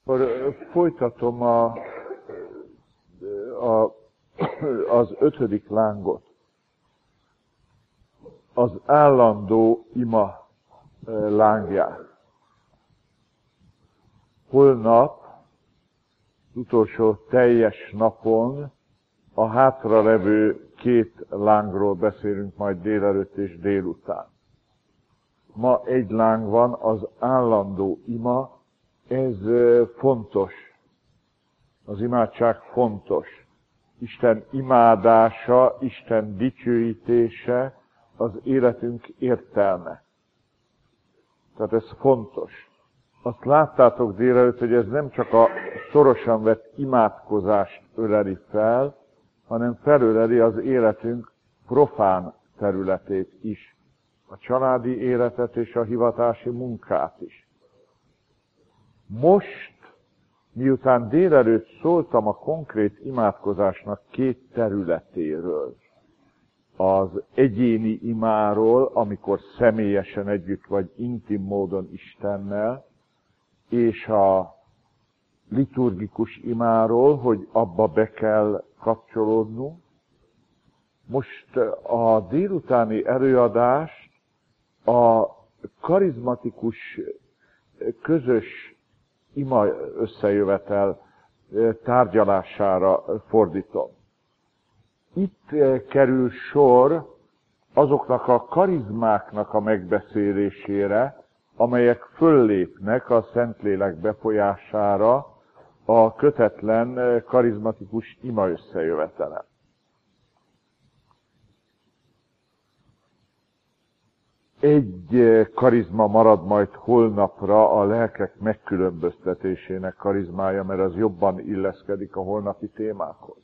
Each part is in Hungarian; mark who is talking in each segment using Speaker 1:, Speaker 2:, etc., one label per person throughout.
Speaker 1: Akkor folytatom az 5. lángot. Az állandó ima lángját. Holnap, az utolsó teljes napon a hátralevő 2 lángról beszélünk majd délelőtt és délután. Ma 1 láng van, az állandó ima, ez fontos. Az imádság fontos. Isten imádása, Isten dicsőítése az életünk értelme. Tehát ez fontos. Azt láttátok délelőtt, hogy ez nem csak a szorosan vett imádkozást öleli fel, hanem felöleli az életünk profán területét is. A családi életet és a hivatási munkát is. Most, miután délelőtt szóltam a konkrét imádkozásnak 2 területéről, az egyéni imáról, amikor személyesen együtt vagy intim módon Istennel, és a liturgikus imáról, hogy abba be kell kapcsolódnunk. Most a délutáni előadást a karizmatikus közös ima összejövetel tárgyalására fordítom. Itt kerül sor azoknak a karizmáknak a megbeszélésére, amelyek föllépnek a Szentlélek befolyására a kötetlen karizmatikus ima összejövetelen. Egy karizma marad majd holnapra, a lelkek megkülönböztetésének karizmája, mert az jobban illeszkedik a holnapi témákhoz.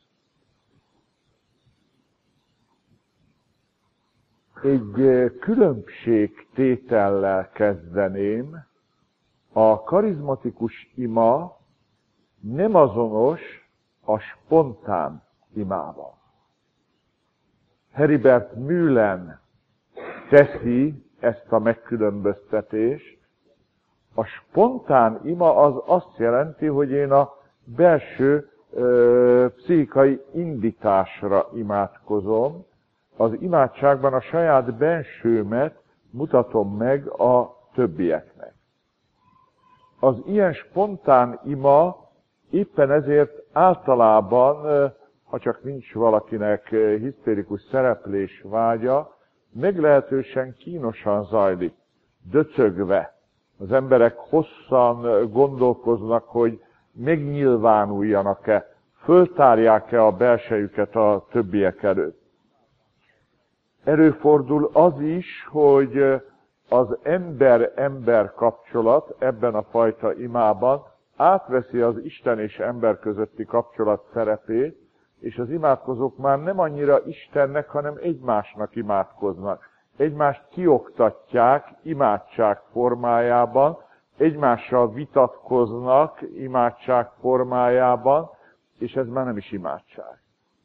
Speaker 1: Egy különbségtétellel kezdeném. A karizmatikus ima nem azonos a spontán imával. Heribert Mühlen teszi ezt a megkülönböztetést. A spontán ima az azt jelenti, hogy én a belső pszichikai indításra imádkozom. Az imádságban a saját bensőmet mutatom meg a többieknek. Az ilyen spontán ima éppen ezért általában, ha csak nincs valakinek hisztérikus szereplés vágya, meglehetősen kínosan zajlik, döcögve. Az emberek hosszan gondolkoznak, hogy megnyilvánuljanak-e, föltárják-e a belsejüket a többiek előtt. Előfordul az is, hogy az ember-ember kapcsolat ebben a fajta imában átveszi az Isten és ember közötti kapcsolat szerepét, és az imádkozók már nem annyira Istennek, hanem egymásnak imádkoznak. Egymást kioktatják imádság formájában, egymással vitatkoznak imádság formájában, és ez már nem is imádság.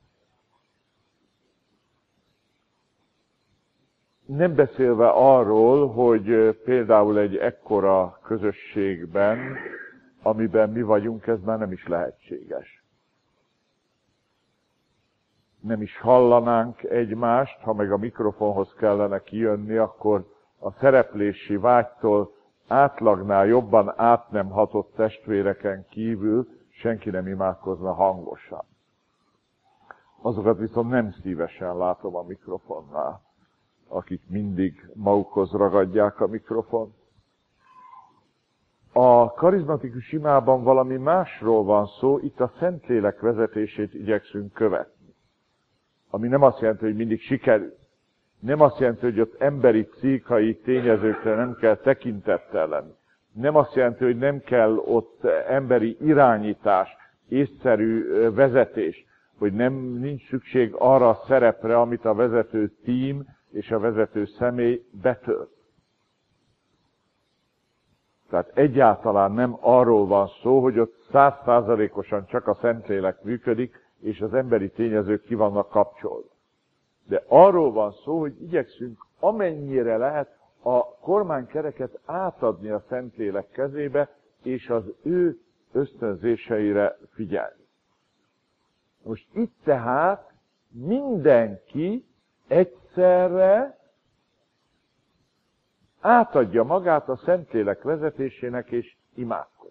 Speaker 1: Nem beszélve arról, hogy például egy ekkora közösségben, amiben mi vagyunk, ez már nem is lehetséges. Nem is hallanánk egymást, ha meg a mikrofonhoz kellene kijönni, akkor a szereplési vágytól átlagnál jobban át nem hatott testvéreken kívül senki nem imádkozna hangosan. Azokat viszont nem szívesen látom a mikrofonnál, akik mindig magukhoz ragadják a mikrofont. A karizmatikus imában valami másról van szó, itt a Szentlélek vezetését igyekszünk követni. Ami nem azt jelenti, hogy mindig sikerül. Nem azt jelenti, hogy ott emberi, pszichikai tényezőkre nem kell tekintettel lenni. Nem azt jelenti, hogy nem kell ott emberi irányítás, észszerű vezetés, hogy nincs szükség arra a szerepre, amit a vezető tím és a vezető személy betölt. Tehát egyáltalán nem arról van szó, hogy ott 100%-osan csak a Szentlélek működik, és az emberi tényezők ki vannak kapcsolva. De arról van szó, hogy igyekszünk amennyire lehet a kormánykereket átadni a Szentlélek kezébe, és az ő ösztönzéseire figyelni. Most itt tehát mindenki egyszerre átadja magát a Szentlélek vezetésének és imádkozik.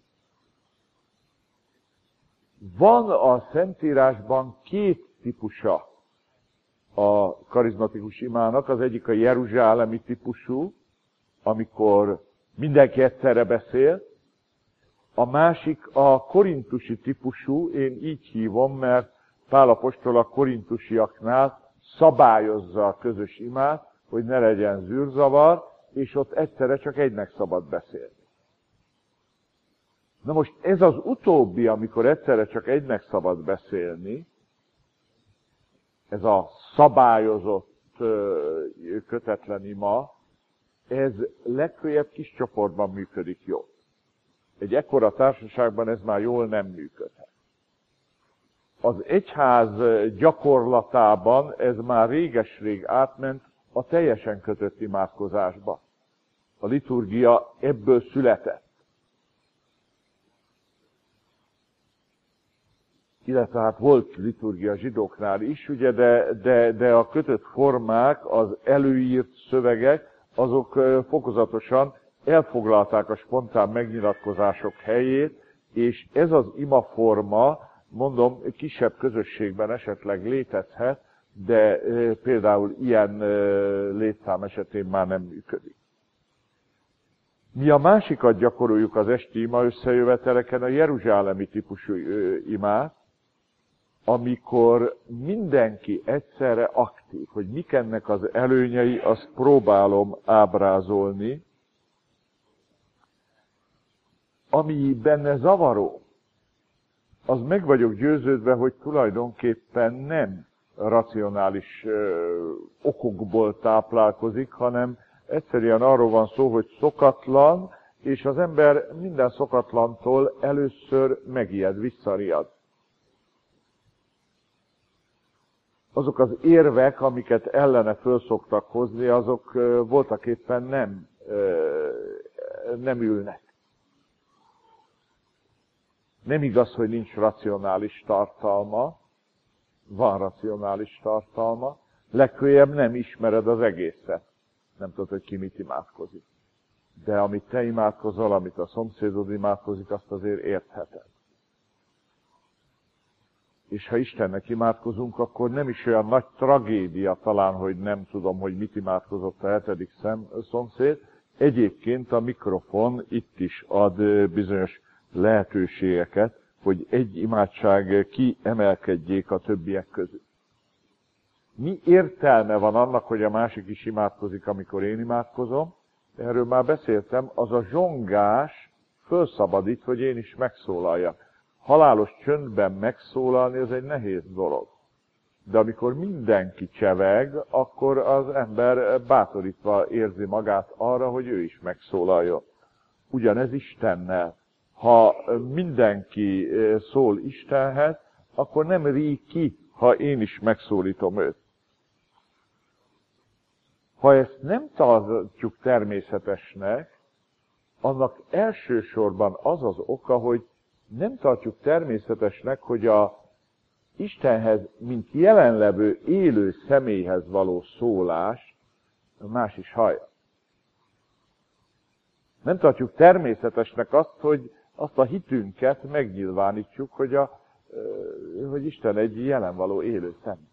Speaker 1: Van a Szentírásban két típusa a karizmatikus imának, az egyik a jeruzsálemi típusú, amikor mindenki egyszerre beszél, a másik a korintusi típusú, én így hívom, mert Pál apostol a korintusiaknál szabályozza a közös imát, hogy ne legyen zűrzavar, és ott egyszerre csak egynek szabad beszélni. Na most ez az utóbbi, amikor egyszerre csak egynek szabad beszélni, ez a szabályozott kötetlen ima, ez legköljebb kis csoportban működik jól. Egy ekkora társaságban ez már jól nem működhet. Az egyház gyakorlatában ez már réges-rég átment a teljesen kötött imádkozásba. A liturgia ebből született. Illetve hát volt liturgia zsidóknál is, ugye, de a kötött formák, az előírt szövegek, azok fokozatosan elfoglalták a spontán megnyilatkozások helyét, és ez az imaforma, mondom, kisebb közösségben esetleg létezhet, de például ilyen létszám esetén már nem működik. Mi a másikat gyakoroljuk az esti ima összejöveteleken, a jeruzsálemi típusú imát, amikor mindenki egyszerre aktív, hogy mik ennek az előnyei, azt próbálom ábrázolni. Ami benne zavaró, az meg vagyok győződve, hogy tulajdonképpen nem racionális okokból táplálkozik, hanem egyszerűen arról van szó, hogy szokatlan, és az ember minden szokatlantól először megijed, visszariad. Azok az érvek, amiket ellene föl szoktak hozni, azok voltak éppen nem ülnek. Nem igaz, hogy nincs racionális tartalma, van racionális tartalma, legköljebb nem ismered az egészet. Nem tudod, hogy ki mit imádkozik. De amit te imádkozol, amit a szomszédod imádkozik, azt azért értheted. És ha Istennek imádkozunk, akkor nem is olyan nagy tragédia talán, hogy nem tudom, hogy mit imádkozott a 7. szomszéd. Egyébként a mikrofon itt is ad bizonyos lehetőségeket, hogy egy imádság kiemelkedjék a többiek közül. Mi értelme van annak, hogy a másik is imádkozik, amikor én imádkozom? Erről már beszéltem, az a zsongás fölszabadít, hogy én is megszólaljak. Halálos csöndben megszólalni, ez egy nehéz dolog. De amikor mindenki cseveg, akkor az ember bátorítva érzi magát arra, hogy ő is megszólaljon. Ugyanez Istennel. Ha mindenki szól Istenhez, akkor nem ríj ki, ha én is megszólítom őt. Ha ezt nem tartjuk természetesnek, annak elsősorban az az oka, hogy nem tartjuk természetesnek, hogy a Istenhez, mint jelenlevő élő személyhez való szólás más is hallja. Nem tartjuk természetesnek azt, hogy azt a hitünket megnyilvánítsuk, hogy Isten egy jelenvaló élő személy.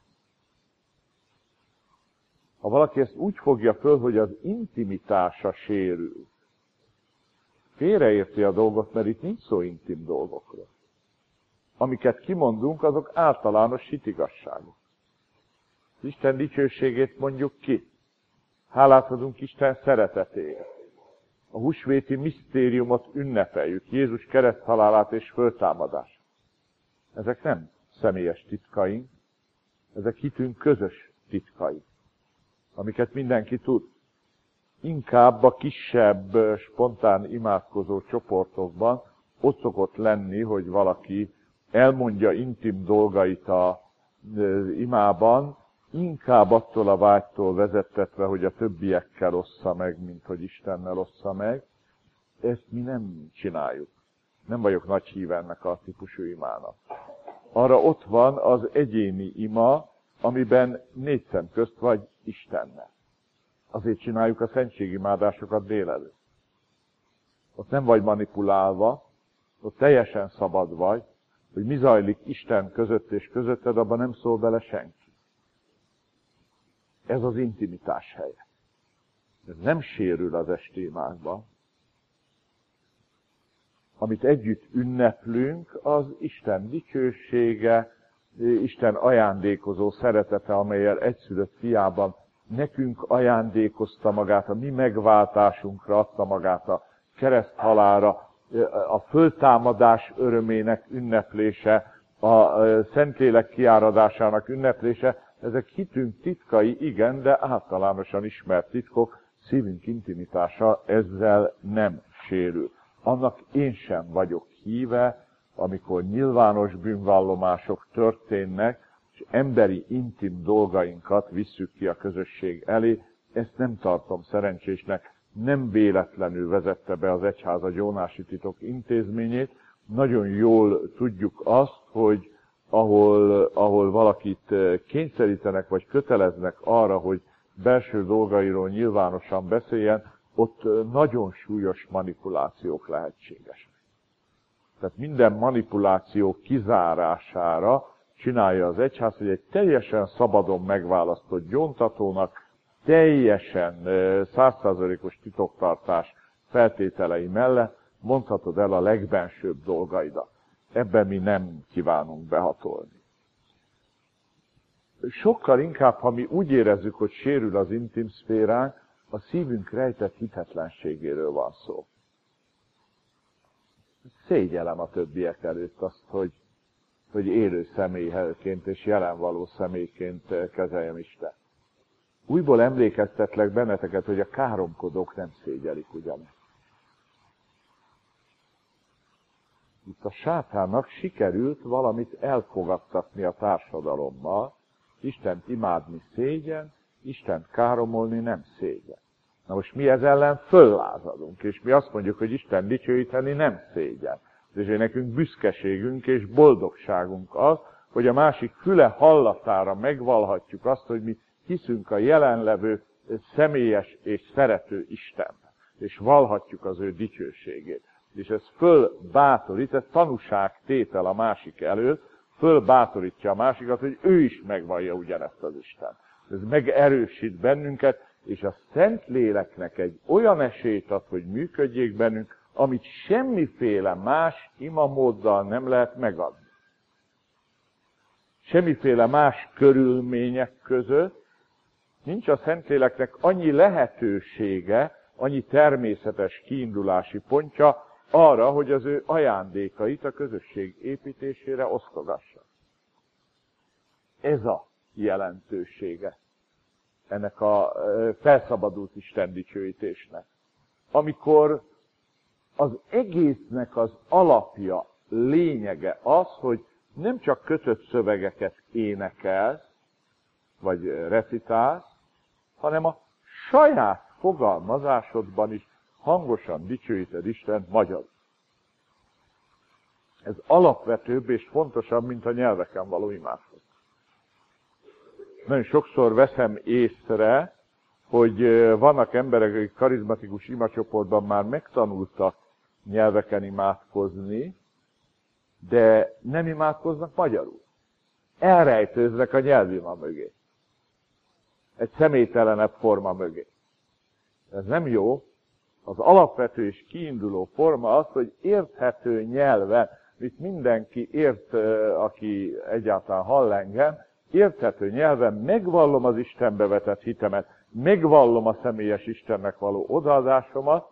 Speaker 1: Ha valaki ezt úgy fogja föl, hogy az intimitása sérül, félreérti a dolgot, mert itt nincs szó intim dolgokról. Amiket kimondunk, azok általános hitigasságok. Az Isten dicsőségét mondjuk ki. Hálát adunk Isten szeretetéért. A húsvéti misztériumot ünnepeljük, Jézus kereszthalálát és föltámadását. Ezek nem személyes titkaink, ezek hitünk közös titkai, amiket mindenki tud. Inkább a kisebb, spontán imádkozó csoportokban ott szokott lenni, hogy valaki elmondja intim dolgait az imában, inkább attól a vágytól vezettetve, hogy a többiekkel ossza meg, mint hogy Istennel ossza meg. Ezt mi nem csináljuk. Nem vagyok nagy híve ennek a típusú imának. Arra ott van az egyéni ima, amiben négy szem közt vagy Istennel. Azért csináljuk a szentségimádásokat délelőtt. Ott nem vagy manipulálva, ott teljesen szabad vagy, hogy mi zajlik Isten között és közötted, abban nem szól bele senki. Ez az intimitás helye. Ez nem sérül az esti imákban. Amit együtt ünneplünk, az Isten dicsősége, Isten ajándékozó szeretete, amellyel egyszülött fiában nekünk ajándékozta magát, a mi megváltásunkra adta magát a kereszthalálra, a föltámadás örömének ünneplése, a Szentlélek kiáradásának ünneplése, ezek hitünk titkai, igen, de általánosan ismert titkok, szívünk intimitása ezzel nem sérül. Annak én sem vagyok híve, amikor nyilvános bűnvallomások történnek, és emberi intim dolgainkat visszük ki a közösség elé, ezt nem tartom szerencsésnek. Nem véletlenül vezette be az egyház a gyónási titok intézményét. Nagyon jól tudjuk azt, hogy ahol valakit kényszerítenek vagy köteleznek arra, hogy belső dolgairól nyilvánosan beszéljen, ott nagyon súlyos manipulációk lehetségesek. Tehát minden manipuláció kizárására csinálja az egyház, hogy egy teljesen szabadon megválasztott gyóntatónak teljesen 100%-os titoktartás feltételei mellett mondhatod el a legbensőbb dolgaidat. Ebben mi nem kívánunk behatolni. Sokkal inkább, ha mi úgy érezzük, hogy sérül az intim szféránk, a szívünk rejtett hitetlenségéről van szó. Szégyellem a többiek előtt azt, hogy élő személyként és jelenvaló személyként kezeljem Isten. Újból emlékeztetlek benneteket, hogy a káromkodók nem szégyelik ugyanezt. Itt a sátánnak sikerült valamit elfogadtatni a társadalommal. Istent imádni szégyen, Istent káromolni nem szégyen. Na most mi ez ellen föllázadunk, és mi azt mondjuk, hogy Isten dicsőíteni nem szégyen. És nekünk büszkeségünk és boldogságunk az, hogy a másik füle hallatára megvallhatjuk azt, hogy mi hiszünk a jelenlevő személyes és szerető Istenben, és vallhatjuk az ő dicsőségét. És ez fölbátorít, ez tanúságtétel a másik előtt, fölbátorítja a másikat, hogy ő is megvallja ugyanezt az Isten. Ez megerősít bennünket, és a Szentléleknek egy olyan esélyt ad, hogy működjék bennünk, amit semmiféle más imamóddal nem lehet megadni. Semmiféle más körülmények között nincs a Szentléleknek annyi lehetősége, annyi természetes kiindulási pontja arra, hogy az ő ajándékait a közösség építésére osztogassa. Ez a jelentősége ennek a felszabadult Isten dicsőítésnek. Amikor az egésznek az alapja, lényege az, hogy nem csak kötött szövegeket énekelsz, vagy recitálsz, hanem a saját fogalmazásodban is hangosan dicsőíted Istent magyarul. Ez alapvetőbb és fontosabb, mint a nyelveken való imádkozás. Nagyon sokszor veszem észre, hogy vannak emberek, akik karizmatikus imacsoportban már megtanultak nyelveken imádkozni, de nem imádkoznak magyarul. Elrejtőznek a nyelvima mögé. Egy személytelenebb forma mögé. Ez nem jó. Az alapvető és kiinduló forma az, hogy érthető nyelven, mit mindenki ért, aki egyáltalán hall engem, érthető nyelven megvallom az Istenbe vetett hitemet, megvallom a személyes Istennek való odaadásomat.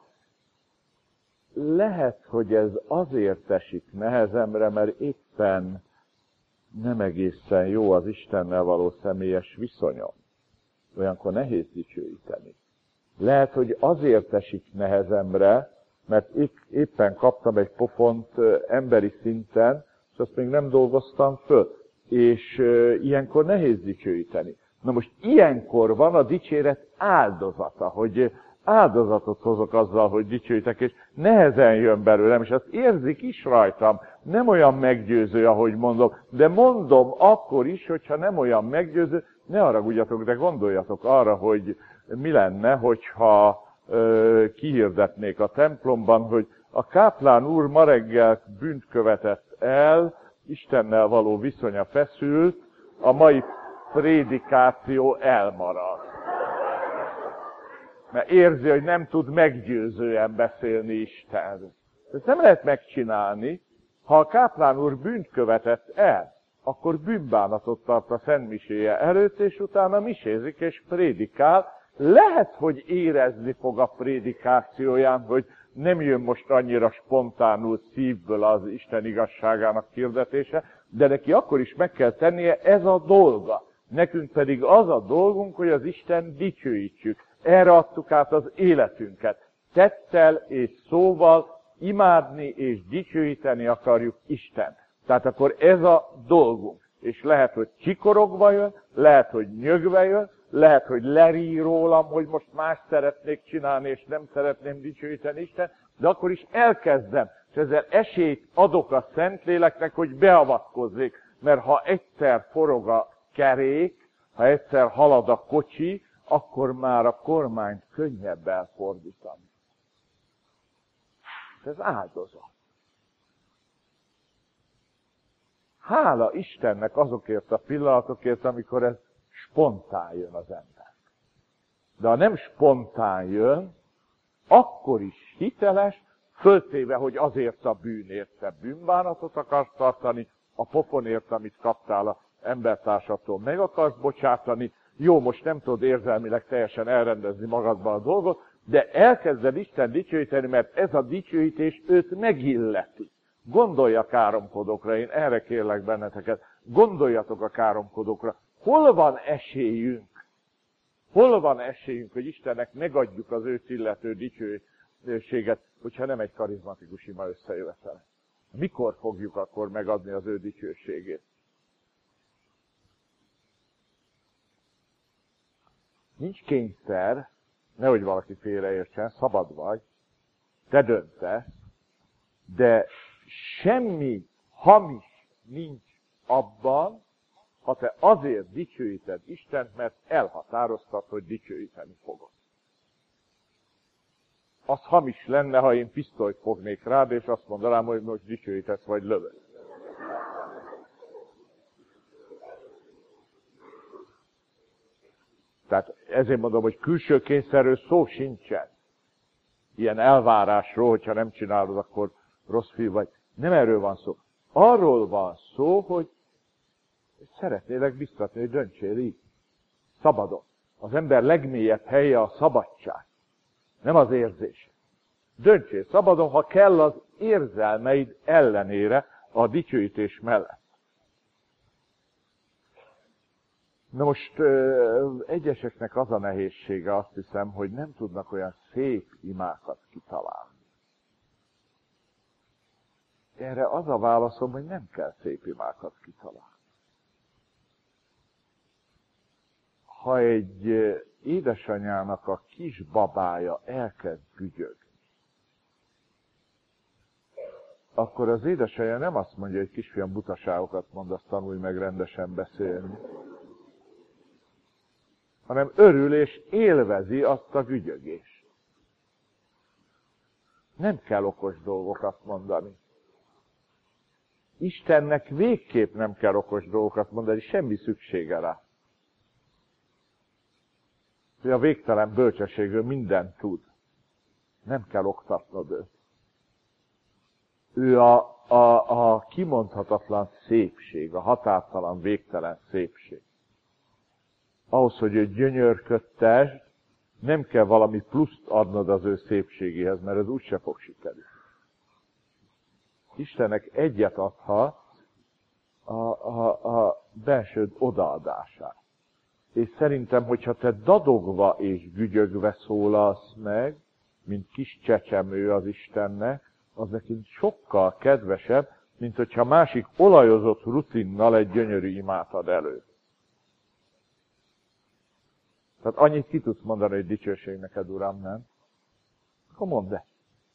Speaker 1: Lehet, hogy ez azért esik nehezemre, mert éppen nem egészen jó az Istennel való személyes viszonyom. Olyankor nehéz dicsőíteni. Lehet, hogy azért esik nehezemre, mert éppen kaptam egy pofont emberi szinten, és azt még nem dolgoztam föl. És ilyenkor nehéz dicsőíteni. Na most ilyenkor van a dicséret áldozata, hogy áldozatot hozok azzal, hogy dicsőítek, és nehezen jön belőlem, és azt érzik is rajtam. Nem olyan meggyőző, ahogy mondom, de mondom akkor is, hogyha nem olyan meggyőző, ne haragudjatok, de gondoljatok arra, hogy mi lenne, hogyha kihirdetnék a templomban, hogy a káplán úr ma reggel bűnt követett el, Istennel való viszonya feszült, a mai prédikáció elmarad. Mert érzi, hogy nem tud meggyőzően beszélni Isten. Ezt nem lehet megcsinálni. Ha a káplán úr bűnt követett el, akkor bűnbánatot tart a szentmiséje előtt, és utána misézik és prédikál. Lehet, hogy érezni fog a prédikációján, hogy nem jön most annyira spontánul szívből az Isten igazságának hirdetése, de neki akkor is meg kell tennie, ez a dolga. Nekünk pedig az a dolgunk, hogy az Isten dicsőítsük. Erre adtuk át az életünket. Tettel és szóval imádni és dicsőíteni akarjuk Istent. Tehát akkor ez a dolgunk. És lehet, hogy csikorogva jön, lehet, hogy nyögve jön, lehet, hogy leríj rólam, hogy most más szeretnék csinálni, és nem szeretném dicsőíteni Isten, de akkor is elkezdem. És ezzel esélyt adok a Szentléleknek, hogy beavatkozzék. Mert ha egyszer forog a kerék, ha egyszer halad a kocsi, akkor már a kormányt könnyebb elfordítani. Ez áldozat. Hála Istennek azokért a pillanatokért, amikor ez spontán jön az ember. De ha nem spontán jön, akkor is hiteles, föltéve, hogy azért a bűnért te bűnbánatot akarsz tartani, a pofonért, amit kaptál az embertársattól, meg akarsz bocsátani. Jó, most nem tudod érzelmileg teljesen elrendezni magadban a dolgot, de elkezded Isten dicsőíteni, mert ez a dicsőítés őt megilleti. Gondolj a káromkodókra, én erre kérlek benneteket, gondoljatok a káromkodókra. Hol van esélyünk? Hol van esélyünk, hogy Istennek megadjuk az őt illető dicsőséget, hogyha nem egy karizmatikus ima összejövetele? Mikor fogjuk akkor megadni az ő dicsőségét? Nincs kényszer, nehogy valaki félreértsen, szabad vagy, te döntesz, de semmi hamis nincs abban, ha te azért dicsőíted Istent, mert elhatároztad, hogy dicsőíteni fogod. Az hamis lenne, ha én pisztolyt fognék rád, és azt mondanám, hogy most dicsőítesz, vagy lövöd. Tehát ezért mondom, hogy külső kényszerről szó sincsen. Ilyen elvárásról, hogyha nem csinálod, akkor rossz fiú vagy. Nem erről van szó. Arról van szó, hogy szeretnélek biztatni, hogy döntsél így. Szabadon. Az ember legmélyebb helye a szabadság. Nem az érzés. Döntsél szabadon, ha kell az érzelmeid ellenére a dicsőítés mellett. Na most egyeseknek az a nehézsége, azt hiszem, hogy nem tudnak olyan szép imákat kitalálni. Erre az a válaszom, hogy nem kell szép imákat kitalálni. Ha egy édesanyának a kis babája elkezd gügyögni, akkor az édesanyja nem azt mondja, hogy kisfiam butaságokat mond, azt tanulj meg rendesen beszélni, hanem örül és élvezi azt a gügyögést. Nem kell okos dolgokat mondani. Istennek végképp nem kell okos dolgokat mondani, semmi szüksége rá. Hogy a végtelen bölcsességről mindent tud. Nem kell oktatnod őt. Ő a kimondhatatlan szépség, a határtalan, végtelen szépség. Ahhoz, hogy ő gyönyörködtesd, nem kell valami pluszt adnod az ő szépségéhez, mert ez úgyse fog sikerülni. Istennek egyet adhat a belsőd odaadását. És szerintem, hogyha te dadogva és gügyögve szólalsz meg, mint kis csecsemő az Istennek, az nekünk sokkal kedvesebb, mint hogyha másik olajozott rutinnal egy gyönyörű imát ad elő. Tehát annyit ki tudsz mondani, hogy dicsőség neked, Uram, nem? Akkor mondd el.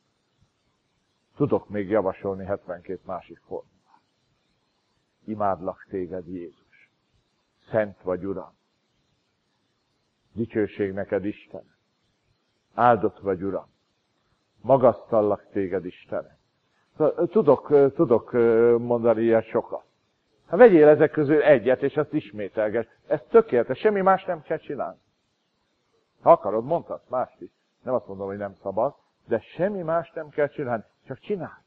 Speaker 1: Tudok még javasolni 72 másik formát. Imádlak téged, Jézus. Szent vagy, Uram. Dicsőség neked, Isten. Áldott vagy, Uram. Magasztallak téged, Isten. Tudok mondani ilyen sokat. Hát vegyél ezek közül egyet, és azt ismételges. Ez tökéletes, semmi más nem kell csinálni. Ha akarod, mondhatsz mást is. Nem azt mondom, hogy nem szabad, de semmi más nem kell csinálni. Csak csinálj.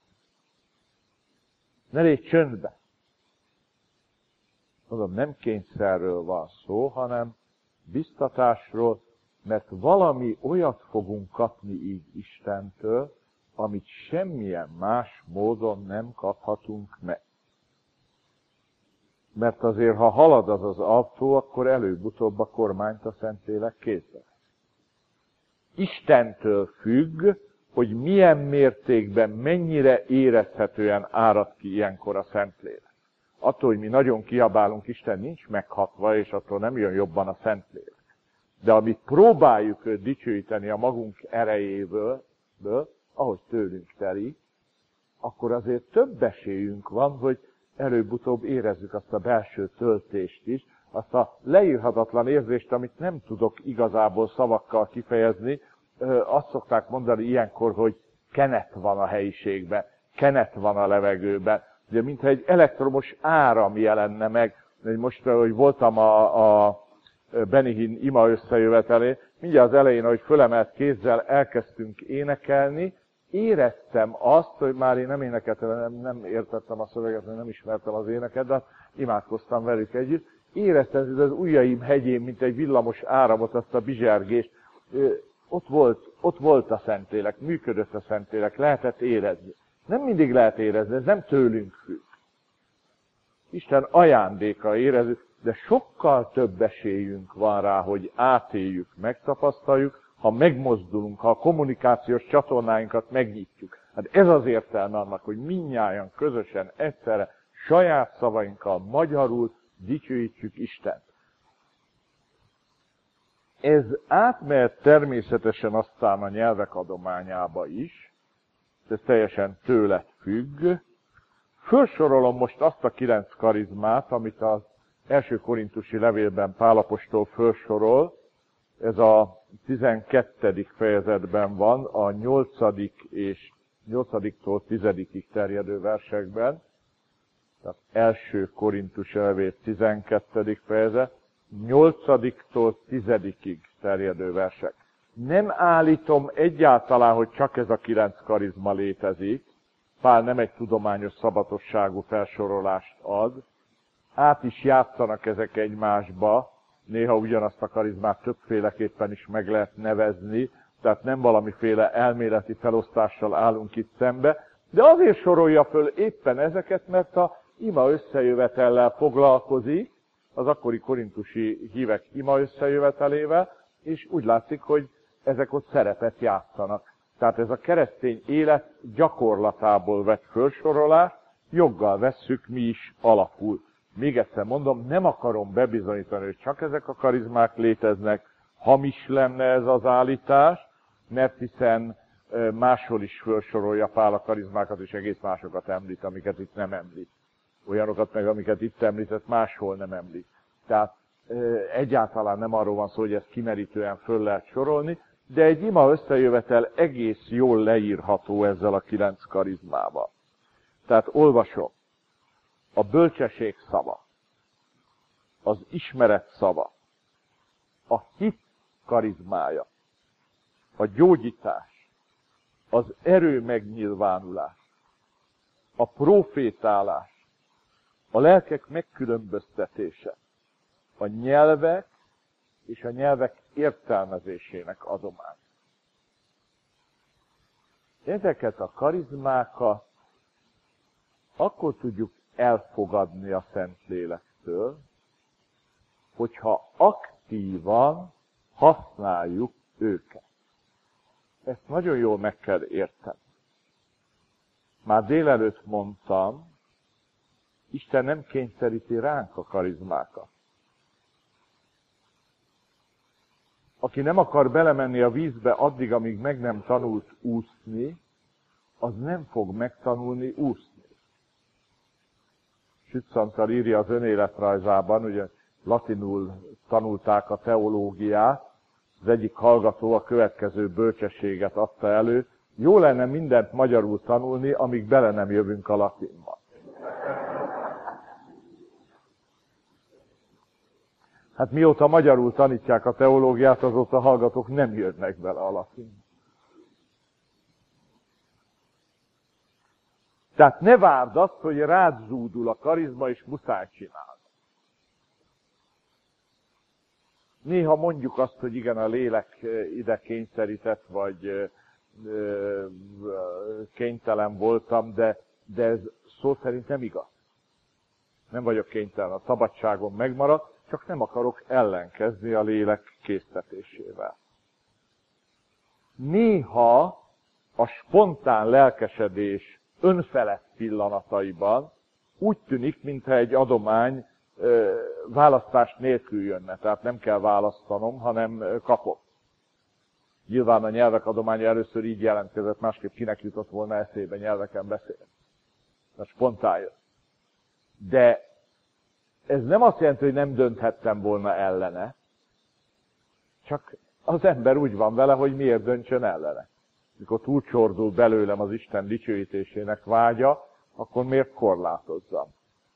Speaker 1: Ne légy csöndbe. Mondom, nem kényszerről van szó, hanem biztatásról, mert valami olyat fogunk kapni így Istentől, amit semmilyen más módon nem kaphatunk meg. Mert azért, ha halad az autó, akkor előbb-utóbb a kormányt a Szentlélek kézbe. Istentől függ, hogy milyen mértékben, mennyire érezhetően árad ki ilyenkor a Szentlélek. Attól, hogy mi nagyon kiabálunk, Isten nincs meghatva, és attól nem jön jobban a Szentlélek. De amit próbáljuk őt dicsőíteni a magunk erejéből, ahogy tőlünk telik, akkor azért több esélyünk van, hogy előbb-utóbb érezzük azt a belső töltést is, azt a leírhatatlan érzést, amit nem tudok igazából szavakkal kifejezni. Azt szokták mondani ilyenkor, hogy kenet van a helyiségben, kenet van a levegőben. Ugye, mintha egy elektromos áram jelenne meg. Most, hogy voltam a Benihin ima összejövetelén, mindjárt az elején, ahogy fölemelt kézzel elkezdtünk énekelni, éreztem azt, hogy már én nem énekeltem, nem értettem a szöveget, nem ismertem az éneket, de imádkoztam velük együtt. Éreztem, hogy az ujjaim hegyén, mint egy villamos áramot, azt a bizsergést. Ott volt a Szentlélek, működött a Szentlélek, lehetett érezni. Nem mindig lehet érezni, ez nem tőlünk függ. Isten ajándéka érezzük, de sokkal több esélyünk van rá, hogy átéljük, megtapasztaljuk, ha megmozdulunk, ha a kommunikációs csatornáinkat megnyitjuk. Hát ez az értelme annak, hogy mindnyájan közösen egyszerre saját szavainkkal magyarul dicsőítsük Istent. Ez átmehet természetesen aztán a nyelvek adományába is, ez teljesen tőled függ. Felsorolom most azt a 9 karizmát, amit az első korintusi levélben Pál apostol felsorol. Ez a 12. fejezetben van, a 8-tól 10-ig terjedő versekben. Tehát első korintusi levél 12. fejezet, 8-tól 10-ig terjedő versek. Nem állítom egyáltalán, hogy csak ez a 9 karizma létezik. Pál nem egy tudományos szabatosságú felsorolást ad. Át is játszanak ezek egymásba. Néha ugyanazt a karizmát többféleképpen is meg lehet nevezni, tehát nem valamiféle elméleti felosztással állunk itt szembe, de azért sorolja föl éppen ezeket, mert a ima összejövetellel foglalkozik, az akkori korintusi hívek ima összejövetelével, és úgy látszik, hogy ezek ott szerepet játszanak. Tehát ez a keresztény élet gyakorlatából vett felsorolást, joggal vesszük mi is alapul. Még egyszer mondom, nem akarom bebizonyítani, hogy csak ezek a karizmák léteznek, hamis lenne ez az állítás, mert hiszen máshol is felsorolja Pál a karizmákat, és egész másokat említ, amiket itt nem említ. Olyanokat meg, amiket itt említett, máshol nem említ. Tehát egyáltalán nem arról van szó, hogy ezt kimerítően föl lehet sorolni, de egy ima összejövetel egész jól leírható ezzel a 9 karizmával. Tehát olvasom. A bölcsesség szava, az ismeret szava, a hit karizmája, a gyógyítás, az erő megnyilvánulás, a profétálás, a lelkek megkülönböztetése, a nyelvek és a nyelvek értelmezésének adomány. Ezeket a karizmákat akkor tudjuk elfogadni a Szentlélektől, hogyha aktívan használjuk őket. Ezt nagyon jól meg kell érteni. Már délelőtt mondtam, Isten nem kényszeríti ránk a karizmákat. aki nem akar belemenni a vízbe addig, amíg meg nem tanult úszni, az nem fog megtanulni úszni. Sütszantar írja az önéletrajzában, ugye latinul tanulták a teológiát, az egyik hallgató a következő bölcsességet adta elő, jó lenne mindent magyarul tanulni, amíg bele nem jövünk a latinba. Hát mióta magyarul tanítják a teológiát, azóta a hallgatók nem jönnek bele a latinba. Tehát ne várd azt, hogy rád zúdul a karizma, és muszáj csinálni. Néha mondjuk azt, hogy igen, a lélek ide kényszerített, vagy kénytelen voltam, de ez szó szerint nem igaz. Nem vagyok kénytelen, a szabadságom megmaradt, csak nem akarok ellenkezni a lélek késztetésével. Néha a spontán lelkesedés önfelett pillanataiban úgy tűnik, mintha egy adomány választás nélkül jönne. Tehát nem kell választanom, hanem kapom. Nyilván a nyelvek adománya először így jelentkezett, másképp kinek jutott volna eszébe nyelveken beszélni. Tehát spontán jön. De ez nem azt jelenti, hogy nem dönthettem volna ellene, csak az ember úgy van vele, hogy miért döntsön ellene. Mikor túlcsordul belőlem az Isten dicsőítésének vágya, akkor miért korlátozzam?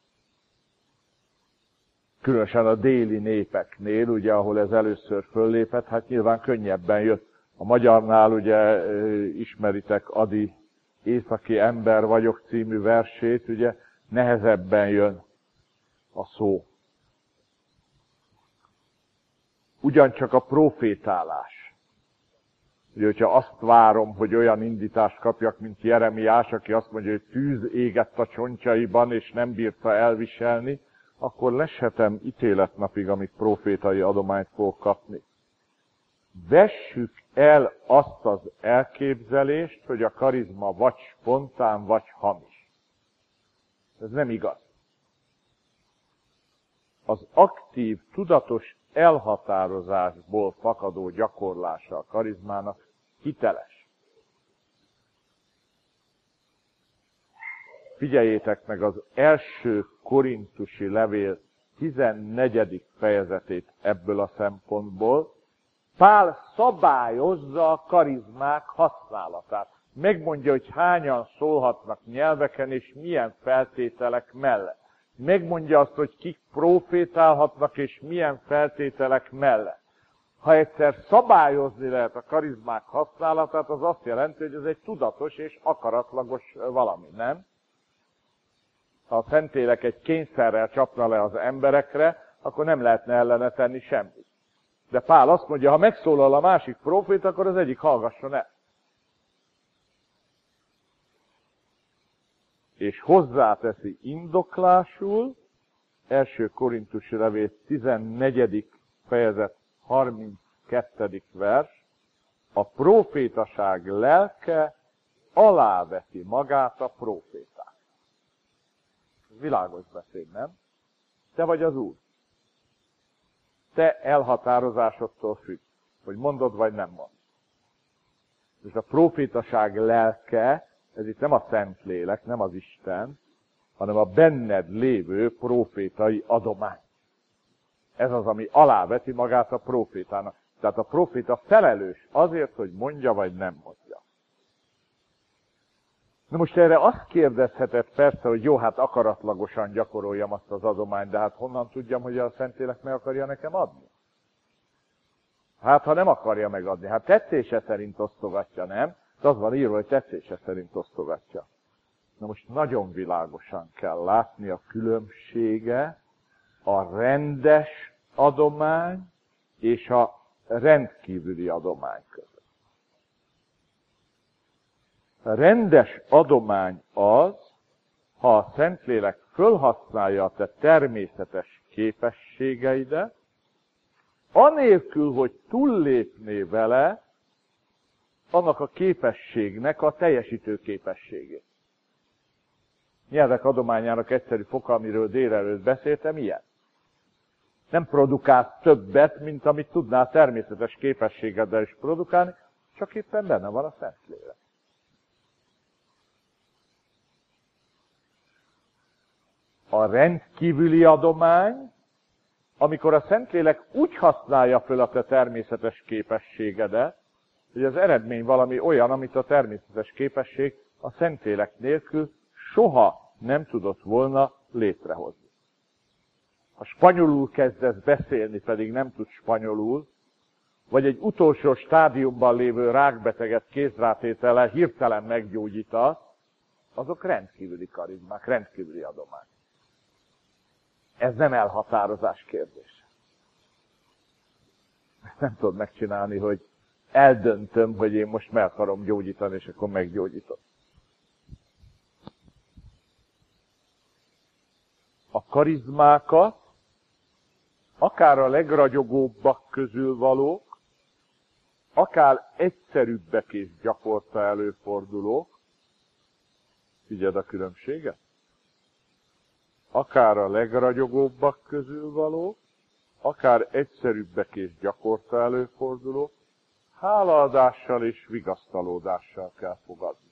Speaker 1: Különösen a déli népeknél, ugye, ahol ez először föllépett, hát nyilván könnyebben jött. A magyarnál ugye ismeritek Ady Északi ember vagyok című versét, ugye nehezebben jön a szó. Ugyancsak a profétálás. Ugye, hogyha azt várom, hogy olyan indítást kapjak, mint Jeremiás, aki azt mondja, hogy tűz égett a csontjaiban, és nem bírta elviselni, akkor leshetem ítéletnapig, amíg profétai adományt fogok kapni. Vessük el azt az elképzelést, hogy a karizma vagy spontán, vagy hamis. Ez nem igaz. Az aktív, tudatos elhatározásból fakadó gyakorlása a karizmának hiteles. Figyeljétek meg az első korintusi levél 14. fejezetét ebből a szempontból. Pál szabályozza a karizmák használatát. Megmondja, hogy hányan szólhatnak nyelveken, és milyen feltételek mellett. Megmondja azt, hogy kik profétálhatnak, és milyen feltételek mellett. Ha egyszer szabályozni lehet a karizmák használatát, az azt jelenti, hogy ez egy tudatos és akaratlagos valami, nem? Ha a Szentlélek egy kényszerrel csapna le az emberekre, akkor nem lehetne ellene tenni semmit. De Pál azt mondja, ha megszólal a másik prófét, akkor az egyik hallgasson el. És hozzáteszi indoklásul, 1. Korintusi levél 14. fejezet 32. vers, a prófétaság lelke aláveti magát a prófétát. Világos beszéd, nem? Te vagy az Úr. Te elhatározásodtól függ, hogy mondod vagy nem mondod. És a prófétaság lelke, ez itt nem a Szentlélek, nem az Isten, hanem a benned lévő prófétai adomány. Ez az, ami aláveti magát a prófétának. Tehát a próféta felelős azért, hogy mondja vagy nem mondja. Na most erre azt kérdezheted persze, hogy jó, hát akaratlagosan gyakoroljam azt az adományt, de hát honnan tudjam, hogy a Szentlélek meg akarja nekem adni? Hát, ha nem akarja megadni, hát tetszése szerint osztogatja, nem? De az van írva, hogy tetszése szerint osztogatja. Na most nagyon világosan kell látni a különbsége a rendes adomány és a rendkívüli adomány között. A rendes adomány az, ha a Szentlélek fölhasználja a te természetes képességeidet, anélkül, hogy túllépné vele annak a képességnek a teljesítő képességét. Nyelvek adományának egyszerű foka, amiről délelőtt beszéltem, ilyen. Nem produkálsz többet, mint amit tudnál természetes képességeddel is produkálni, csak éppen benne van a Szentlélek. A rendkívüli adomány, amikor a Szentlélek úgy használja föl a te természetes képességedet, hogy az eredmény valami olyan, amit a természetes képesség a Szentlélek nélkül soha nem tudott volna létrehozni. Ha spanyolul kezdesz beszélni, pedig nem tudsz spanyolul, vagy egy utolsó stádiumban lévő rákbeteget kézrátétellel hirtelen meggyógyítasz, azok rendkívüli karizmák, rendkívüli adomány. Ez nem elhatározás kérdése. Ezt nem tudod megcsinálni, hogy eldöntöm, hogy én most meg akarom gyógyítani, és akkor meggyógyítom. A karizmákat akár a legragyogóbbak közül valók, akár egyszerűbbek és gyakorta előfordulók, figyeld a különbséget, akár a legragyogóbbak közül valók, akár egyszerűbbek és gyakorta előfordulók, hálaadással és vigasztalódással kell fogadni.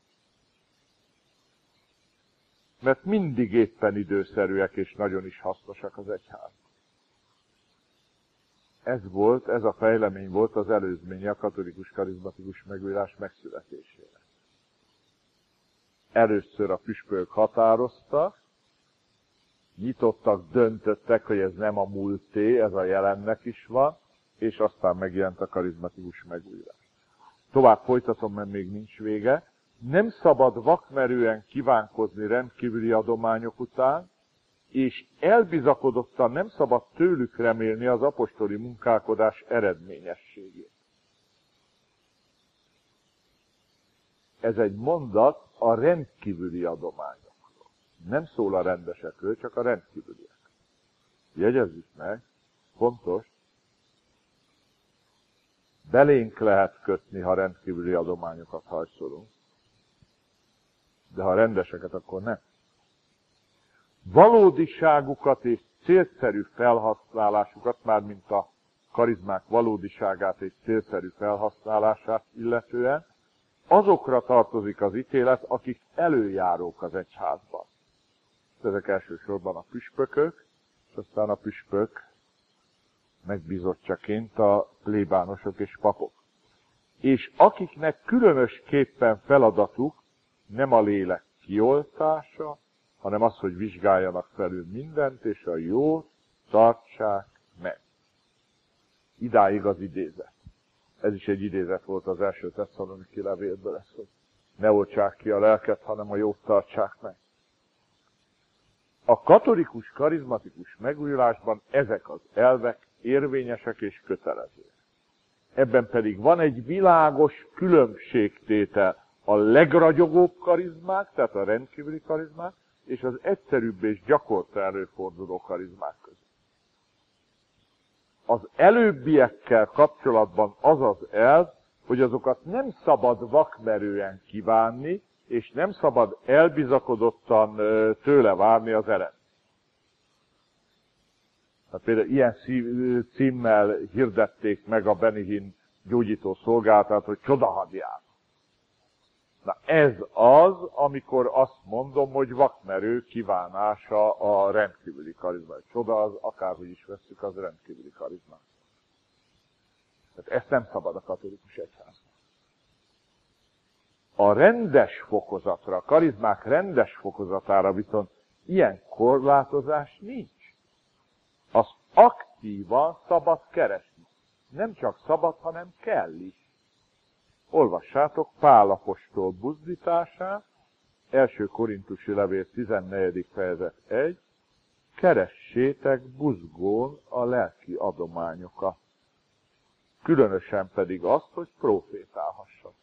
Speaker 1: Mert mindig éppen időszerűek és nagyon is hasznosak az egyház. Ez a fejlemény volt az előzménye a katolikus karizmatikus megújulás megszületésére. Először a püspökök határoztak, nyitottak, döntöttek, hogy ez nem a múlté, ez a jelennek is van, és aztán megjelent a karizmatikus megújulás. Tovább folytatom, mert még nincs vége. Nem szabad vakmerően kívánkozni rendkívüli adományok után, és elbizakodottan nem szabad tőlük remélni az apostoli munkálkodás eredményességét. Ez egy mondat a rendkívüli adományokról. Nem szól a rendesekről, csak a rendkívüliek. Jegyezzük meg, fontos, belénk lehet kötni, ha rendkívüli adományokat hajszolunk, de ha rendeseket, akkor nem. Valódiságukat és célszerű felhasználásukat, mármint a karizmák valódiságát és célszerű felhasználását illetően, azokra tartozik az ítélet, akik előjárók az egyházban. Ezek elsősorban a püspökök, és aztán a püspök megbízottjaként a plébánosok és papok. És akiknek különösképpen feladatuk nem a lélek kioltása, hanem az, hogy vizsgáljanak felül mindent, és a jót tartsák meg. Idáig az idézet. Ez is egy idézet volt az első Tesszaloniki levélből, ez, hogy ne oltsák ki a lelket, hanem a jót tartsák meg. A katolikus, karizmatikus megújulásban ezek az elvek érvényesek és kötelezőek. Ebben pedig van egy világos különbségtétel a legragyogóbb karizmák, tehát a rendkívüli karizmák, és az egyszerűbb és gyakorta előforduló karizmák között. Az előbbiekkel kapcsolatban az az elv, hogy azokat nem szabad vakmerően kívánni, és nem szabad elbizakodottan tőle várni az eredményt. Tehát például ilyen címmel hirdették meg a Benihin gyógyító szolgálatát, hogy csodahadját. Na ez az, amikor azt mondom, hogy vakmerő kívánása a rendkívüli karizma. Csoda az, akárhogy is vesszük, az rendkívüli karizma. Tehát ezt nem szabad a katolikus egyháznak. A rendes fokozatra, a karizmák rendes fokozatára viszont ilyen korlátozás nincs. Az aktívan szabad keresni. Nem csak szabad, hanem kell is. Olvassátok Pál apostol buzdítását, 1. Korintusi levél 14. fejezet 1, keressétek buzgón a lelki adományokat, különösen pedig azt, hogy profétálhassatok.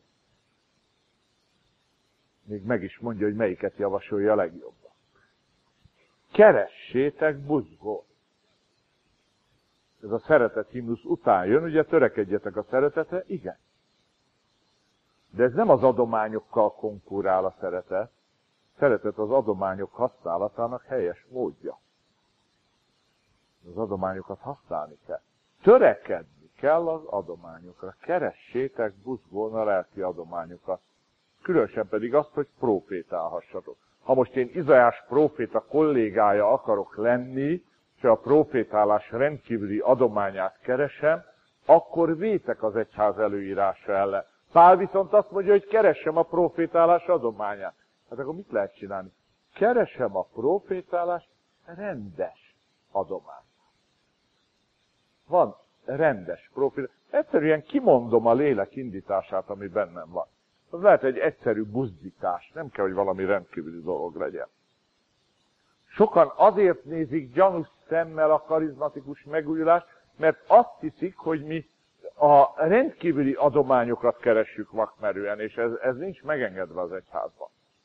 Speaker 1: Még meg is mondja, hogy melyiket javasolja a legjobban. Keressétek buzgón. Ez a szeretet himnusz után jön, ugye törekedjetek a szeretetre, igen. De ez nem az adományokkal konkurál a szeretet. Szeretet az adományok használatának helyes módja. Az adományokat használni kell. Törekedni kell az adományokra. Keressétek buzgón a lelki adományokat. Különösen pedig azt, hogy prófétálhassatok. Ha most én Izaiás próféta kollégája akarok lenni, és a prófétálás rendkívüli adományát keresem, akkor vétek az egyház előírása ellen. Pál viszont azt mondja, hogy keressem a prófétálás adományát. Hát akkor mit lehet csinálni? Keresem a prófétálás rendes adományt. Van rendes prófétálás. Egyszerűen kimondom a lélek indítását, ami bennem van. Az lehet egy egyszerű buzdítás, nem kell, hogy valami rendkívüli dolog legyen. Sokan azért nézik gyanús szemmel a karizmatikus megújulást, mert azt hiszik, hogy mi a rendkívüli adományokat keressük vakmerően, és ez nincs megengedve az egyházban.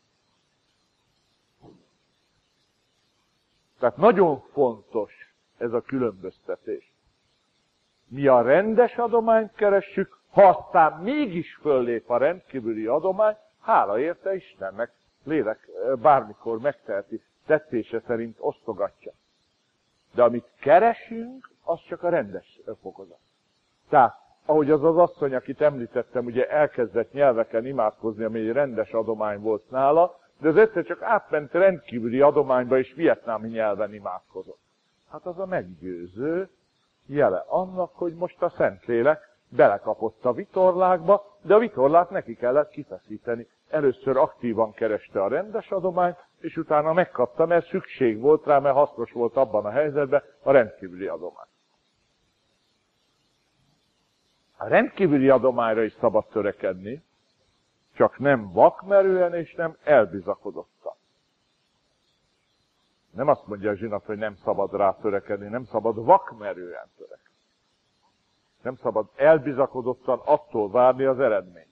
Speaker 1: Tehát nagyon fontos ez a különböztetés. Mi a rendes adományt keressük, ha aztán mégis föllép a rendkívüli adomány, hála érte Istennek, lélek bármikor megteheti, tetszése szerint osztogatja. De amit keresünk, az csak a rendes fokozat. Tehát, ahogy az asszony, akit említettem, ugye elkezdett nyelveken imádkozni, ami egy rendes adomány volt nála, de az egyszer csak átment rendkívüli adományba, és vietnámi nyelven imádkozott. Hát az a meggyőző jele annak, hogy most a Szentlélek belekapott a vitorlákba, de a vitorlát neki kellett kifeszíteni. Először aktívan kereste a rendes adományt, és utána megkapta, mert szükség volt rá, mert hasznos volt abban a helyzetben a rendkívüli adomány. A rendkívüli adományra is szabad törekedni, csak nem vakmerően és nem elbizakodottan. Nem azt mondja a zsinat, hogy nem szabad rá törekedni, nem szabad vakmerően törekedni. Nem szabad elbizakodottan attól várni az eredményt.